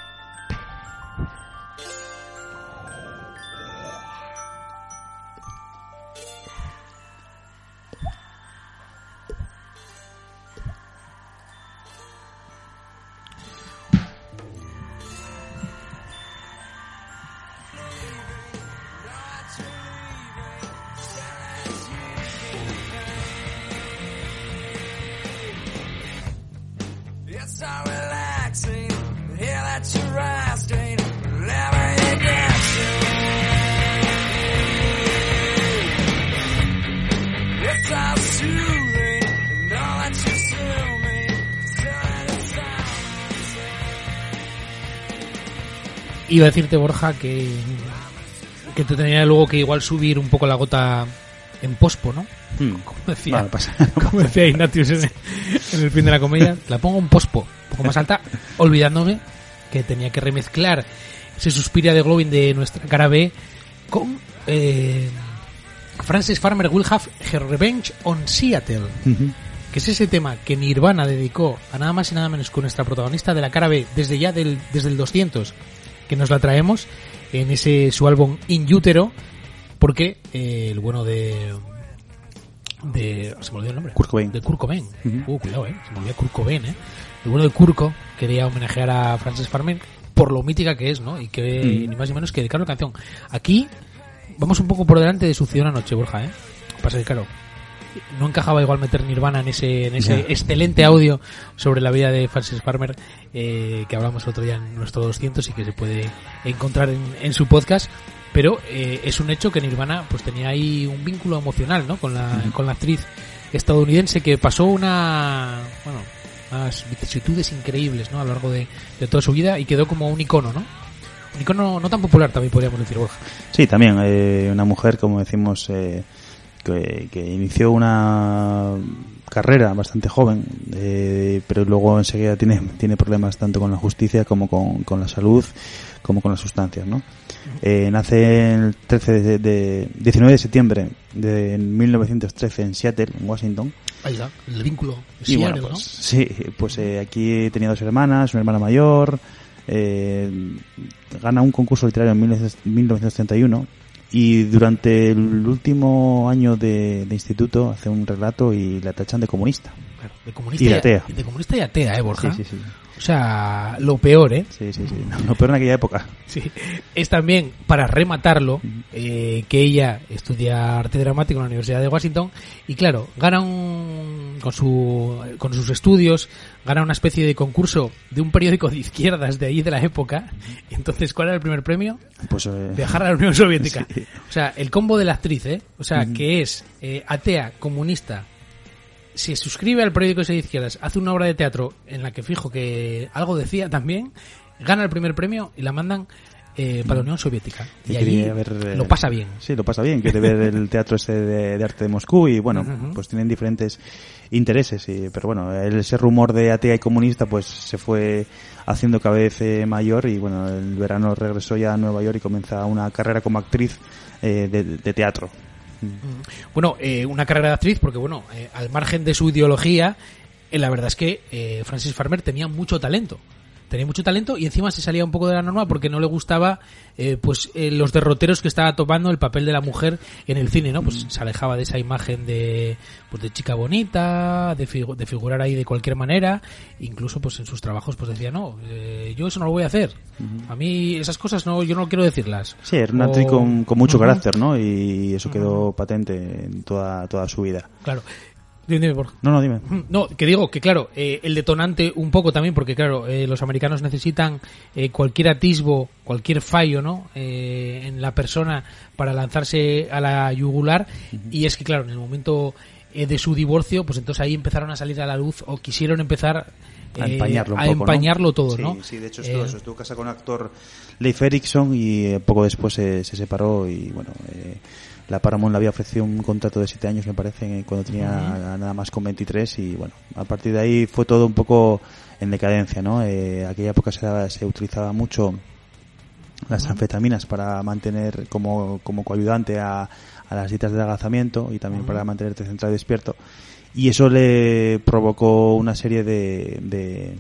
Iba a decirte, Borja, que que te tenía luego que igual subir un poco la gota en pospo, ¿no? Hmm. Como decía, Vale, pasa. como decía Ignatius en el, en el fin de la comedia, la pongo un pospo, un poco más alta, olvidándome que tenía que remezclar ese Suspiria de Glowing de nuestra cara B con eh, Frances Farmer Will Have Her Revenge on Seattle, uh-huh. que es ese tema que Nirvana dedicó a nada más y nada menos que nuestra protagonista de la cara B desde ya del, desde el doscientos, que nos la traemos en ese su álbum In Utero, porque eh, el bueno de de se me olvidó el nombre, Kurt Cobain, de Kurt Cobain, uh-huh. uh, cuidado, eh, se me olvidó Kurt Cobain, eh, el bueno de Kurko quería homenajear a Frances Farmer por lo mítica que es, ¿no? Y que uh-huh. ni más ni menos que dedicar una canción. Aquí vamos un poco por delante de Sucedió una noche, Borja, eh. Pasa que claro, no encajaba igual meter Nirvana en ese en ese yeah. excelente audio sobre la vida de Frances Farmer eh, que hablamos el otro día en nuestro doscientos y que se puede encontrar en, en su podcast, pero eh, es un hecho que Nirvana pues tenía ahí un vínculo emocional, ¿no? Con la mm. con la actriz estadounidense que pasó una bueno unas vicisitudes increíbles, ¿no? A lo largo de, de toda su vida y quedó como un icono, ¿no? Un icono no tan popular también podríamos decir, Borja. Sí, también eh, una mujer, como decimos, eh, que, que inició una carrera bastante joven, eh, pero luego enseguida tiene tiene problemas tanto con la justicia como con, con la salud, como con las sustancias, ¿no? Eh, nace el trece de, de diecinueve de septiembre de mil novecientos trece en Seattle, en Washington. Ahí está, el vínculo. Y bueno, pues, ¿no? Sí, pues eh, aquí tenía dos hermanas, una hermana mayor. Eh, gana un concurso literario en mil novecientos treinta y uno y durante el último año de, de instituto hace un relato y la tachan de comunista. Claro, de comunista y de atea. De comunista y atea, ¿eh, Borja? Sí, sí, sí. O sea, lo peor, ¿eh? Sí, sí, sí. Lo peor en aquella época. Sí. Es también, para rematarlo, eh, que ella estudia arte dramático en la Universidad de Washington y, claro, gana un, con, su, con sus estudios, gana una especie de concurso de un periódico de izquierdas de ahí de la época. Y entonces, ¿cuál era el primer premio? Pues eh... viajar a la Unión Soviética. Sí. O sea, el combo de la actriz, ¿eh? O sea, uh-huh. que es eh, atea, comunista. Si suscribe al periódico de izquierdas, hace una obra de teatro en la que fijo que algo decía también, gana el primer premio y la mandan eh, para la Unión Soviética. Y, y allí ver, lo pasa bien. Sí, lo pasa bien. Quiere ver el teatro ese de, de arte de Moscú y bueno, uh-huh. pues tienen diferentes intereses. Y, pero bueno, ese rumor de atea y comunista pues se fue haciendo cada vez eh, mayor y bueno, el verano regresó ya a Nueva York y comienza una carrera como actriz eh, de, de teatro. Bueno, eh, una carrera de actriz porque bueno, eh, al margen de su ideología, eh, la verdad es que eh, Frances Farmer tenía mucho talento. Tenía mucho talento y encima se salía un poco de la norma porque no le gustaba eh, pues eh, los derroteros que estaba tomando el papel de la mujer en el cine, ¿no? Pues se alejaba de esa imagen de pues de chica bonita, de, figu- de figurar ahí de cualquier manera, incluso pues en sus trabajos pues decía, no, eh, yo eso no lo voy a hacer. Uh-huh. A mí esas cosas no, yo no quiero decirlas. Sí, era una actriz con, con mucho uh-huh. carácter, ¿no? Y eso quedó uh-huh. patente en toda toda su vida. Claro. Dime, dime, Borja. No, no, dime. No, que digo que claro, eh, el detonante un poco también, porque claro, eh, los americanos necesitan eh, cualquier atisbo, cualquier fallo, ¿no? Eh, en la persona para lanzarse a la yugular. Uh-huh. Y es que claro, en el momento eh, de su divorcio, pues entonces ahí empezaron a salir a la luz o quisieron empezar a empañarlo, un a poco, empañarlo ¿no? todo, sí, ¿no? Sí, de hecho estuvo, eh, eso, estuvo casado con un actor Leif Erikson y eh, poco después eh, se separó y bueno, eh, la Paramount le había ofrecido un contrato de siete años, me parece, cuando tenía uh-huh. nada más con veintitrés y bueno, a partir de ahí fue todo un poco en decadencia, ¿no? Eh, aquella época se, se utilizaba mucho las uh-huh. anfetaminas para mantener como, como coayudante a, a las dietas de adelgazamiento y también uh-huh. para mantenerte centrado y despierto. Y eso le provocó una serie de, de,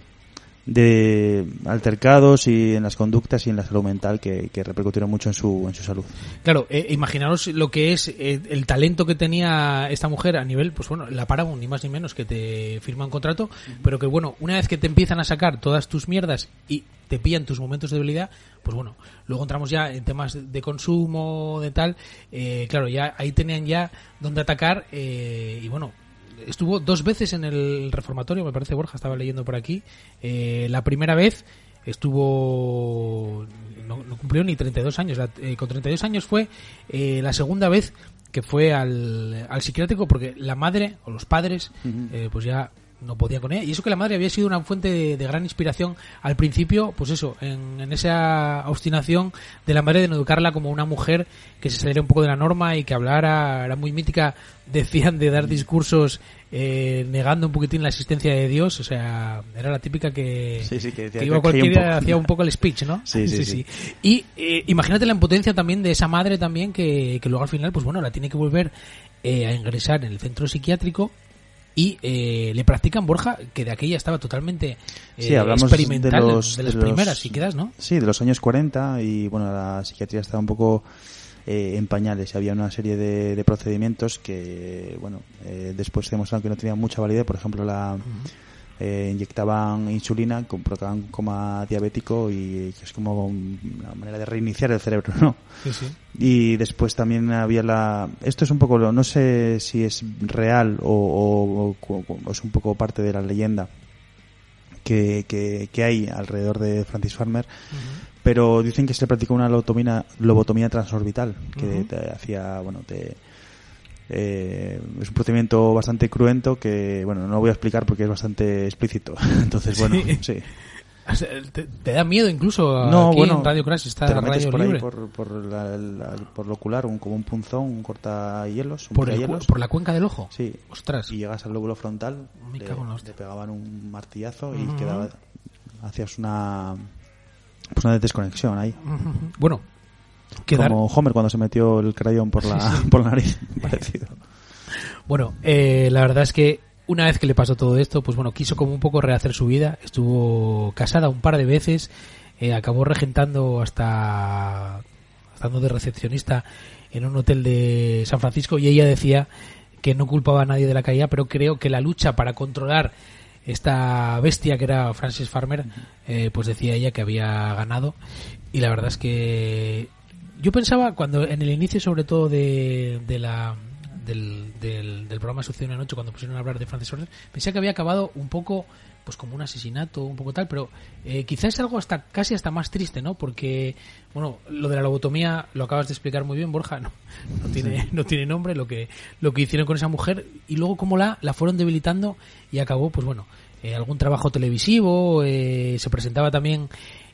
de altercados y en las conductas y en la salud mental que, que repercutieron mucho en su, en su salud. Claro, eh, imaginaros lo que es eh, el talento que tenía esta mujer a nivel, pues bueno, la Paramount, ni más ni menos, que te firma un contrato, uh-huh. pero que bueno, una vez que te empiezan a sacar todas tus mierdas y te pillan tus momentos de debilidad, pues bueno, luego entramos ya en temas de consumo, de tal, eh, claro, ya ahí tenían ya donde atacar eh, y bueno, estuvo dos veces en el reformatorio, me parece, Borja, estaba leyendo por aquí. Eh, la primera vez estuvo... No, no cumplió ni treinta y dos años. La, eh, con treinta y dos años fue eh, la segunda vez que fue al, al psiquiátrico porque la madre o los padres uh-huh. eh, pues ya no podía con ella. Y eso que la madre había sido una fuente de, de gran inspiración al principio, pues eso, en, en esa obstinación de la madre de no educarla como una mujer que se saliera un poco de la norma y que hablara, era muy mítica, decían, de dar discursos eh, negando un poquitín la existencia de Dios, o sea, era la típica que, sí, sí, que, decía, que iba cualquier día, hacía un poco el speech, ¿no? Sí, sí, sí. sí. sí. Y eh, imagínate la impotencia también de esa madre también que, que luego al final, pues bueno, la tiene que volver eh, a ingresar en el centro psiquiátrico. Y eh, le practican, Borja, que de aquella estaba totalmente eh, sí, hablamos experimental, de, los, de las de primeras, los, si quedas, ¿no? Sí, de los años cuarenta y bueno, la psiquiatría estaba un poco eh, en pañales. Había una serie de, de procedimientos que, bueno, eh, después se demostraron que no tenían mucha validez. Por ejemplo, la uh-huh. eh, inyectaban insulina, provocaban coma diabético y es como una manera de reiniciar el cerebro, ¿no? Sí, sí. Y después también había la... Esto es un poco, no sé si es real o, o, o, o es un poco parte de la leyenda que, que, que hay alrededor de Francis Farmer, uh-huh. pero dicen que se le practicó una lobotomía, lobotomía transorbital, que uh-huh. te hacía, bueno, te... Eh, es un procedimiento bastante cruento que, bueno, no lo voy a explicar porque es bastante explícito. Entonces, bueno, sí. sí. ¿Te, ¿Te da miedo incluso no, aquí bueno, en Radio Crash? Está te lo metes radio por libre. ahí por, por, la, la, por lo ocular, un, como un punzón, un cortahielos, un ¿Por, el, hielos. ¿Por la cuenca del ojo? Sí. Ostras. Y llegas al lóbulo frontal, Me le, cago en la te pegaban un martillazo uh-huh. y quedaba, hacías una, pues una desconexión ahí. Uh-huh. Bueno, quedar... como Homer cuando se metió el crayón por la, sí. por la nariz, parecido. Bueno, eh, la verdad es que una vez que le pasó todo esto, pues bueno, quiso como un poco rehacer su vida. Estuvo casada un par de veces, eh, acabó regentando hasta estando de recepcionista en un hotel de San Francisco y ella decía que no culpaba a nadie de la caída, pero creo que la lucha para controlar esta bestia que era Francis Farmer, eh, pues decía ella que había ganado. Y la verdad es que yo pensaba cuando en el inicio sobre todo de, de la Del, del, del programa Sucedió una noche cuando pusieron a hablar de Francis Farmer, pensé que había acabado un poco pues como un asesinato, un poco tal, pero eh, quizás es algo hasta casi hasta más triste, ¿no? Porque, bueno, lo de la lobotomía lo acabas de explicar muy bien, Borja, no, no tiene, no tiene nombre lo que, lo que hicieron con esa mujer y luego cómo la, la fueron debilitando y acabó, pues bueno, eh, algún trabajo televisivo, eh, se presentaba también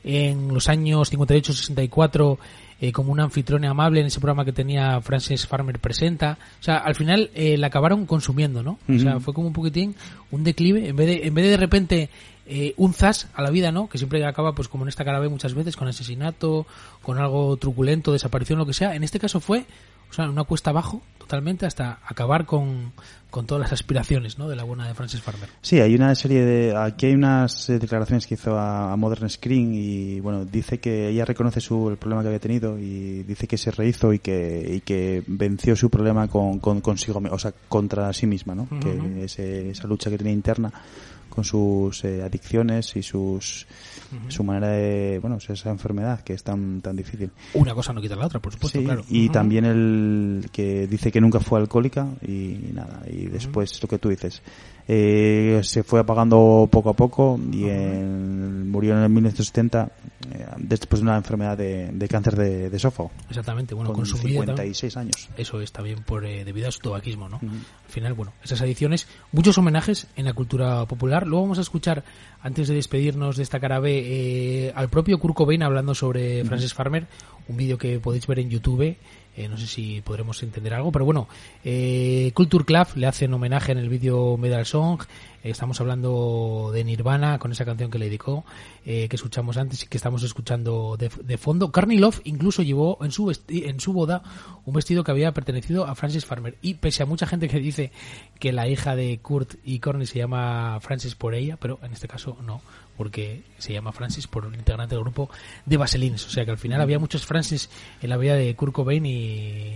en los años cincuenta y ocho sesenta y cuatro eh, como una anfitriona amable en ese programa que tenía Francis Farmer Presenta. O sea, al final eh, la acabaron consumiendo, ¿no? Uh-huh. O sea, fue como un poquitín un declive, en vez de en vez de de repente eh, un zas a la vida, ¿no? Que siempre acaba pues como en esta cara B muchas veces con asesinato, con algo truculento, desaparición, lo que sea. En este caso fue, o sea, una cuesta abajo totalmente hasta acabar con, con todas las aspiraciones, ¿no? De la buena de Francis Farmer. Sí, hay una serie de... Aquí hay unas declaraciones que hizo a, a Modern Screen y, bueno, dice que ella reconoce su, el problema que había tenido y dice que se rehizo y que, y que venció su problema con, con consigo, o sea, contra sí misma, ¿no? Uh-huh. Que ese, esa lucha que tenía interna con sus eh, adicciones y sus uh-huh. su manera de, bueno, esa enfermedad que es tan tan difícil. Una cosa no quita la otra, por supuesto, sí, claro. Y uh-huh. también el que dice que nunca fue alcohólica y nada, y después uh-huh. lo que tú dices, eh, se fue apagando poco a poco y uh-huh. en, murió en el mil novecientos setenta eh, después de una enfermedad de, de cáncer de, de esófago. Exactamente, bueno, con, con su cincuenta y seis años. Eso es también por eh, debido a su tabaquismo, ¿no? Uh-huh. Al final, bueno, esas adicciones, muchos homenajes en la cultura popular. Luego vamos a escuchar, antes de despedirnos de esta cara B, eh, al propio Kurt Cobain hablando sobre uh-huh. Frances Farmer, un vídeo que podéis ver en YouTube. Eh, no sé si podremos entender algo, pero bueno, eh, Culture Club le hacen homenaje en el vídeo Medal Song. Eh, estamos hablando de Nirvana con esa canción que le dedicó, eh, que escuchamos antes y que estamos escuchando de, de fondo. Courtney Love incluso llevó en su vesti- en su boda un vestido que había pertenecido a Frances Farmer, y pese a mucha gente que dice que la hija de Kurt y Courtney se llama Frances por ella, pero en este caso no, porque se llama Frances por un integrante del grupo de Vaselines. O sea que al final había muchos Frances en la vida de Kurt Cobain y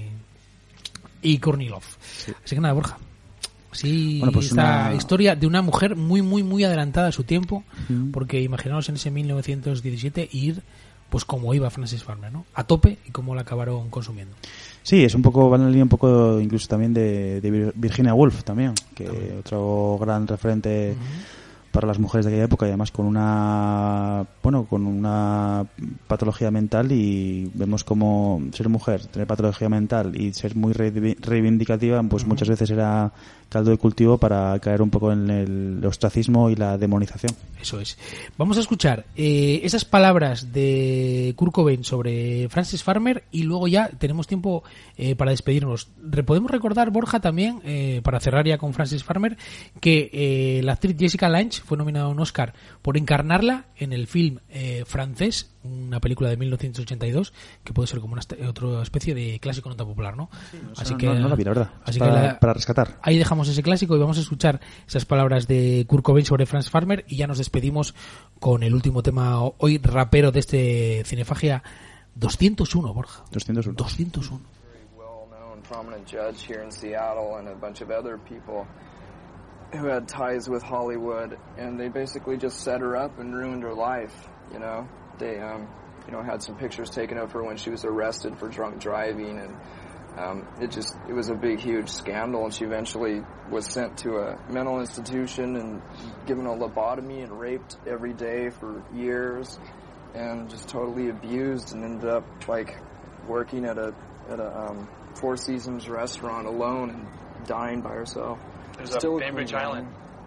y Courtney Love. Sí. Así que nada, Borja. Sí, bueno, pues esta una... historia de una mujer muy, muy, muy adelantada a su tiempo, mm. porque imaginaos en ese mil novecientos diecisiete ir pues como iba Frances Farmer, ¿no? A tope, y cómo la acabaron consumiendo. Sí, es un poco, va en la línea un poco incluso también de, de Virginia Woolf también, que también. Otro gran referente uh-huh. para las mujeres de aquella época, y además con una, bueno, con una patología mental, y vemos como ser mujer, tener patología mental y ser muy reivindicativa, pues uh-huh. muchas veces era caldo de cultivo para caer un poco en el ostracismo y la demonización. Eso es. Vamos a escuchar eh, esas palabras de Kurt Cobain sobre Frances Farmer, y luego ya tenemos tiempo eh, para despedirnos. Podemos recordar, Borja, también, eh, para cerrar ya con Frances Farmer, que eh, la actriz Jessica Lange fue nominada a un Oscar por encarnarla en el film eh, francés, una película de mil novecientos ochenta y dos, que puede ser como una otra especie de clásico nota popular, ¿no? Sí, así no, que no, no la vi, la verdad. Así para, que la, para rescatar. Ahí dejamos ese clásico y vamos a escuchar esas palabras de Kurt Cobain sobre Frances Farmer, y ya nos despedimos con el último tema hoy rapero de este Cinefagia doscientos uno, Borja. doscientos uno. doscientos uno. Prominent judge here in Seattle and a bunch of other people who had ties with Hollywood, and they basically just set her up and ruined her life, you know. They um you know had some pictures taken of her when she was arrested for drunk driving, and um it just it was a big huge scandal, and she eventually was sent to a mental institution and given a lobotomy and raped every day for years, and just totally abused, and ended up like working at a at a um Four Seasons restaurant alone and dying by herself. There's Still a Bainbridge Island.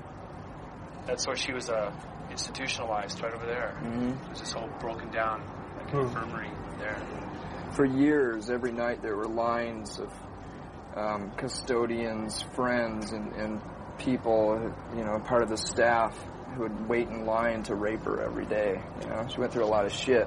That's where she was uh, institutionalized, right over there. Mm-hmm. There's this whole broken down like an infirmary there. For years, every night there were lines of um, custodians, friends, and, and people, you know, part of the staff who would wait in line to rape her every day. You know, she went through a lot of shit.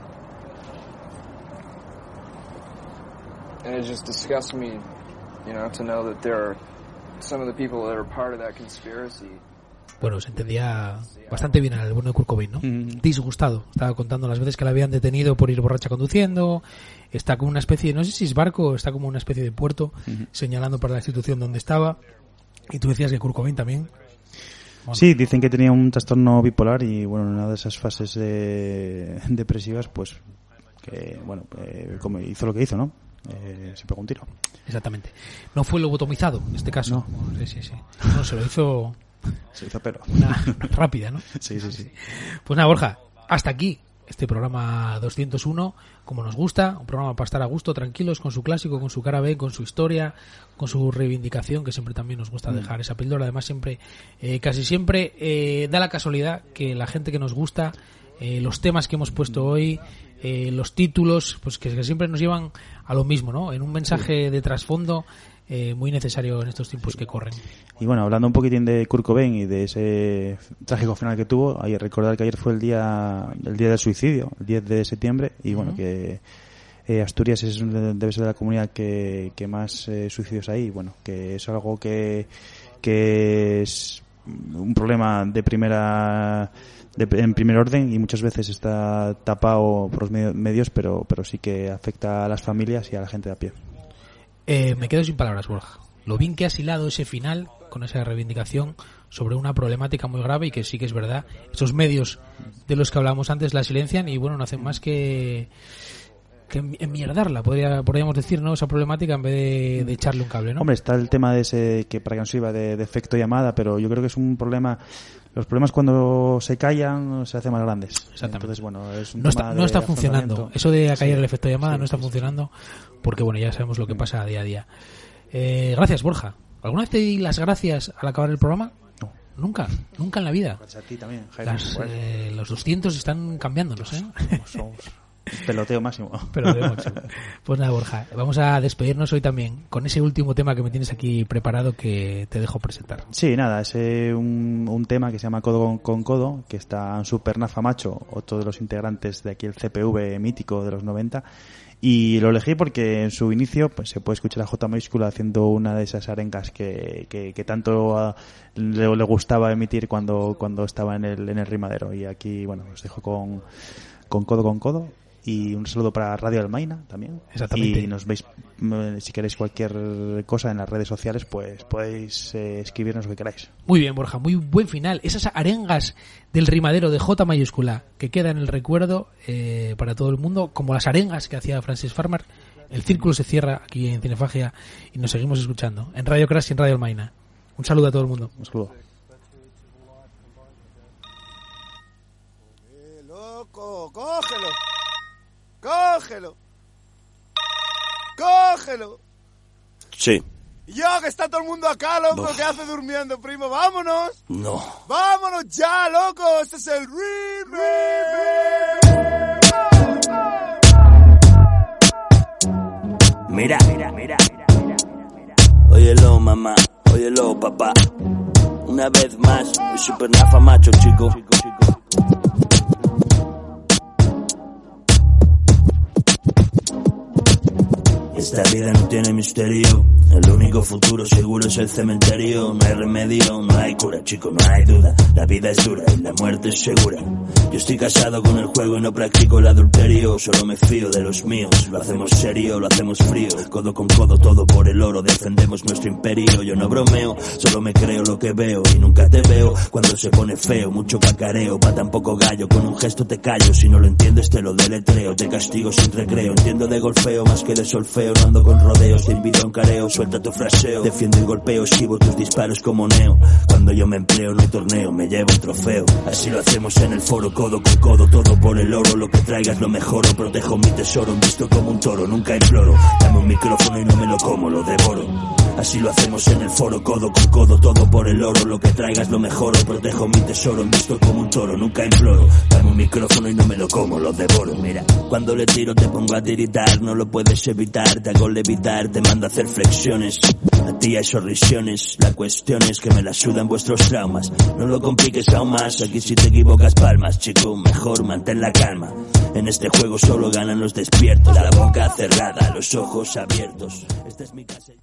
And it just disgusts me, you know, to know that there are some of the people that are part of that conspiracy. Bueno, se entendía bastante bien al bueno de Kurt Cobain, ¿no? Mm. Disgustado. Estaba contando las veces que la habían detenido por ir borracha conduciendo. Está como una especie, no sé si es barco, está como una especie de puerto, mm-hmm. señalando para la institución donde estaba. Y tú decías que Kurt Cobain también. Bueno. Sí, dicen que tenía un trastorno bipolar, y bueno, en una de esas fases de, depresivas, pues, que bueno, eh, como hizo lo que hizo, ¿no? Eh, se pegó un tiro. Exactamente. No fue lobotomizado en este caso. No. Sí, sí, sí. No, se lo hizo. Se hizo pero. Una rápida, ¿no? Sí, sí, sí. Pues nada, Borja, hasta aquí este programa doscientos uno, como nos gusta, un programa para estar a gusto, tranquilos, con su clásico, con su cara B, con su historia, con su reivindicación, que siempre también nos gusta dejar esa píldora. Además, siempre, eh, casi siempre, eh, da la casualidad que la gente que nos gusta, eh, los temas que hemos puesto hoy, eh, los títulos, pues que, que siempre nos llevan a lo mismo, ¿no? En un mensaje sí. de trasfondo eh, muy necesario en estos tiempos sí. que corren. Y bueno, hablando un poquitín de Kurt Cobain y de ese trágico final que tuvo, hay que recordar que ayer fue el día el día del suicidio, el diez de septiembre, y bueno, uh-huh. que eh, Asturias es, debe ser la comunidad que, que más eh, suicidios hay, y bueno, que es algo que, que es un problema de primera de, en primer orden, y muchas veces está tapado por los medios, pero pero sí que afecta a las familias y a la gente de a pie. Eh, me quedo sin palabras, Borja. lo bien que has hilado ese final con esa reivindicación sobre una problemática muy grave y que sí que es verdad, esos medios de los que hablábamos antes la silencian y bueno, no hacen más que que enmierdarla, podría, podríamos decir, ¿no? Esa problemática en vez de, de echarle un cable, ¿no? Hombre, está el tema de ese, que para que no sirva de, de efecto llamada, pero yo creo que es un problema. Los problemas cuando se callan se hacen más grandes. Exactamente. Entonces, bueno, es un no tema está, no de está funcionando. Eso de acallar sí, el efecto llamada sí, no está sí, funcionando porque, bueno, ya sabemos lo que pasa día a día. Eh, gracias, Borja. ¿Alguna vez te di las gracias al acabar el programa? No. Nunca, nunca en la vida. Gracias a ti también, Jaime. Las, eh, los doscientos están cambiándolos, ¿eh? Somos peloteo máximo. Peloteo máximo. Pues nada, Borja, vamos a despedirnos hoy también con ese último tema que me tienes aquí preparado que te dejo presentar. Sí, nada, es eh, un, un tema que se llama Codo con, con Codo, que está en Super Nafa Macho, otro de los integrantes de aquí el C P V mítico de los noventa. Y lo elegí porque en su inicio pues se puede escuchar a J mayúscula haciendo una de esas arengas que, que, que tanto uh, le, le gustaba emitir cuando, cuando estaba en el, en el rimadero. Y aquí, bueno, os dejo con, con Codo con Codo. Y un saludo para Radio Almaina también. Exactamente. Y nos veis, si queréis cualquier cosa en las redes sociales, pues podéis eh, escribirnos lo que queráis. Muy bien, Borja, muy buen final. Esas arengas del rimadero de J mayúscula que queda en el recuerdo eh, para todo el mundo, como las arengas que hacía Francis Farmer. El círculo se cierra aquí en Cinefagia y nos seguimos escuchando en Radio Crash y en Radio Almaina. Un saludo a todo el mundo. Un saludo. ¡Eh, loco! ¡Cógelo! ¡Cógelo! ¡Cógelo! Sí. Y yo, que está todo el mundo acá, loco, Uf. ¿qué hace durmiendo, primo? ¡Vámonos! No. ¡Vámonos ya, loco! ¡Este es el remix! Mira, mira, mira, mira. Óyelo, mamá, óyelo, papá. Una vez más, el Super Nafa Macho, chico. Esta vida no tiene misterio, el único futuro seguro es el cementerio. No hay remedio, no hay cura, chico, no hay duda. La vida es dura y la muerte es segura. Yo estoy casado con el juego y no practico el adulterio. Solo me fío de los míos, lo hacemos serio, lo hacemos frío. Codo con codo, todo por el oro, defendemos nuestro imperio. Yo no bromeo, solo me creo lo que veo. Y nunca te veo cuando se pone feo. Mucho cacareo, pa' tan poco gallo. Con un gesto te callo, si no lo entiendes te lo deletreo. Te castigo sin recreo, entiendo de golfeo más que de solfeo. No ando con rodeos, te invito a un careo. Suelta tu fraseo, defiendo el golpeo, esquivo tus disparos como Neo. Cuando yo me empleo no hay torneo, me llevo un trofeo. Así lo hacemos en el foro, codo con codo, todo por el oro. Lo que traigas lo mejoro, protejo mi tesoro. Visto como un toro, nunca imploro. Dame un micrófono y no me lo como, lo devoro. Así lo hacemos en el foro, codo con codo, todo por el oro. Lo que traigas lo mejoro, protejo mi tesoro. Visto como un toro, nunca imploro. Dame un micrófono y no me lo como, lo devoro. Mira, cuando le tiro te pongo a tiritar, no lo puedes evitar. Te hago levitar, te mando a hacer flexiones. A ti hay sorrisiones, la cuestión es que me la sudan vuestros traumas. No lo compliques aún más, aquí si te equivocas palmas, chico, mejor mantén la calma. En este juego solo ganan los despiertos, la boca cerrada, los ojos abiertos. Esta es mi casa.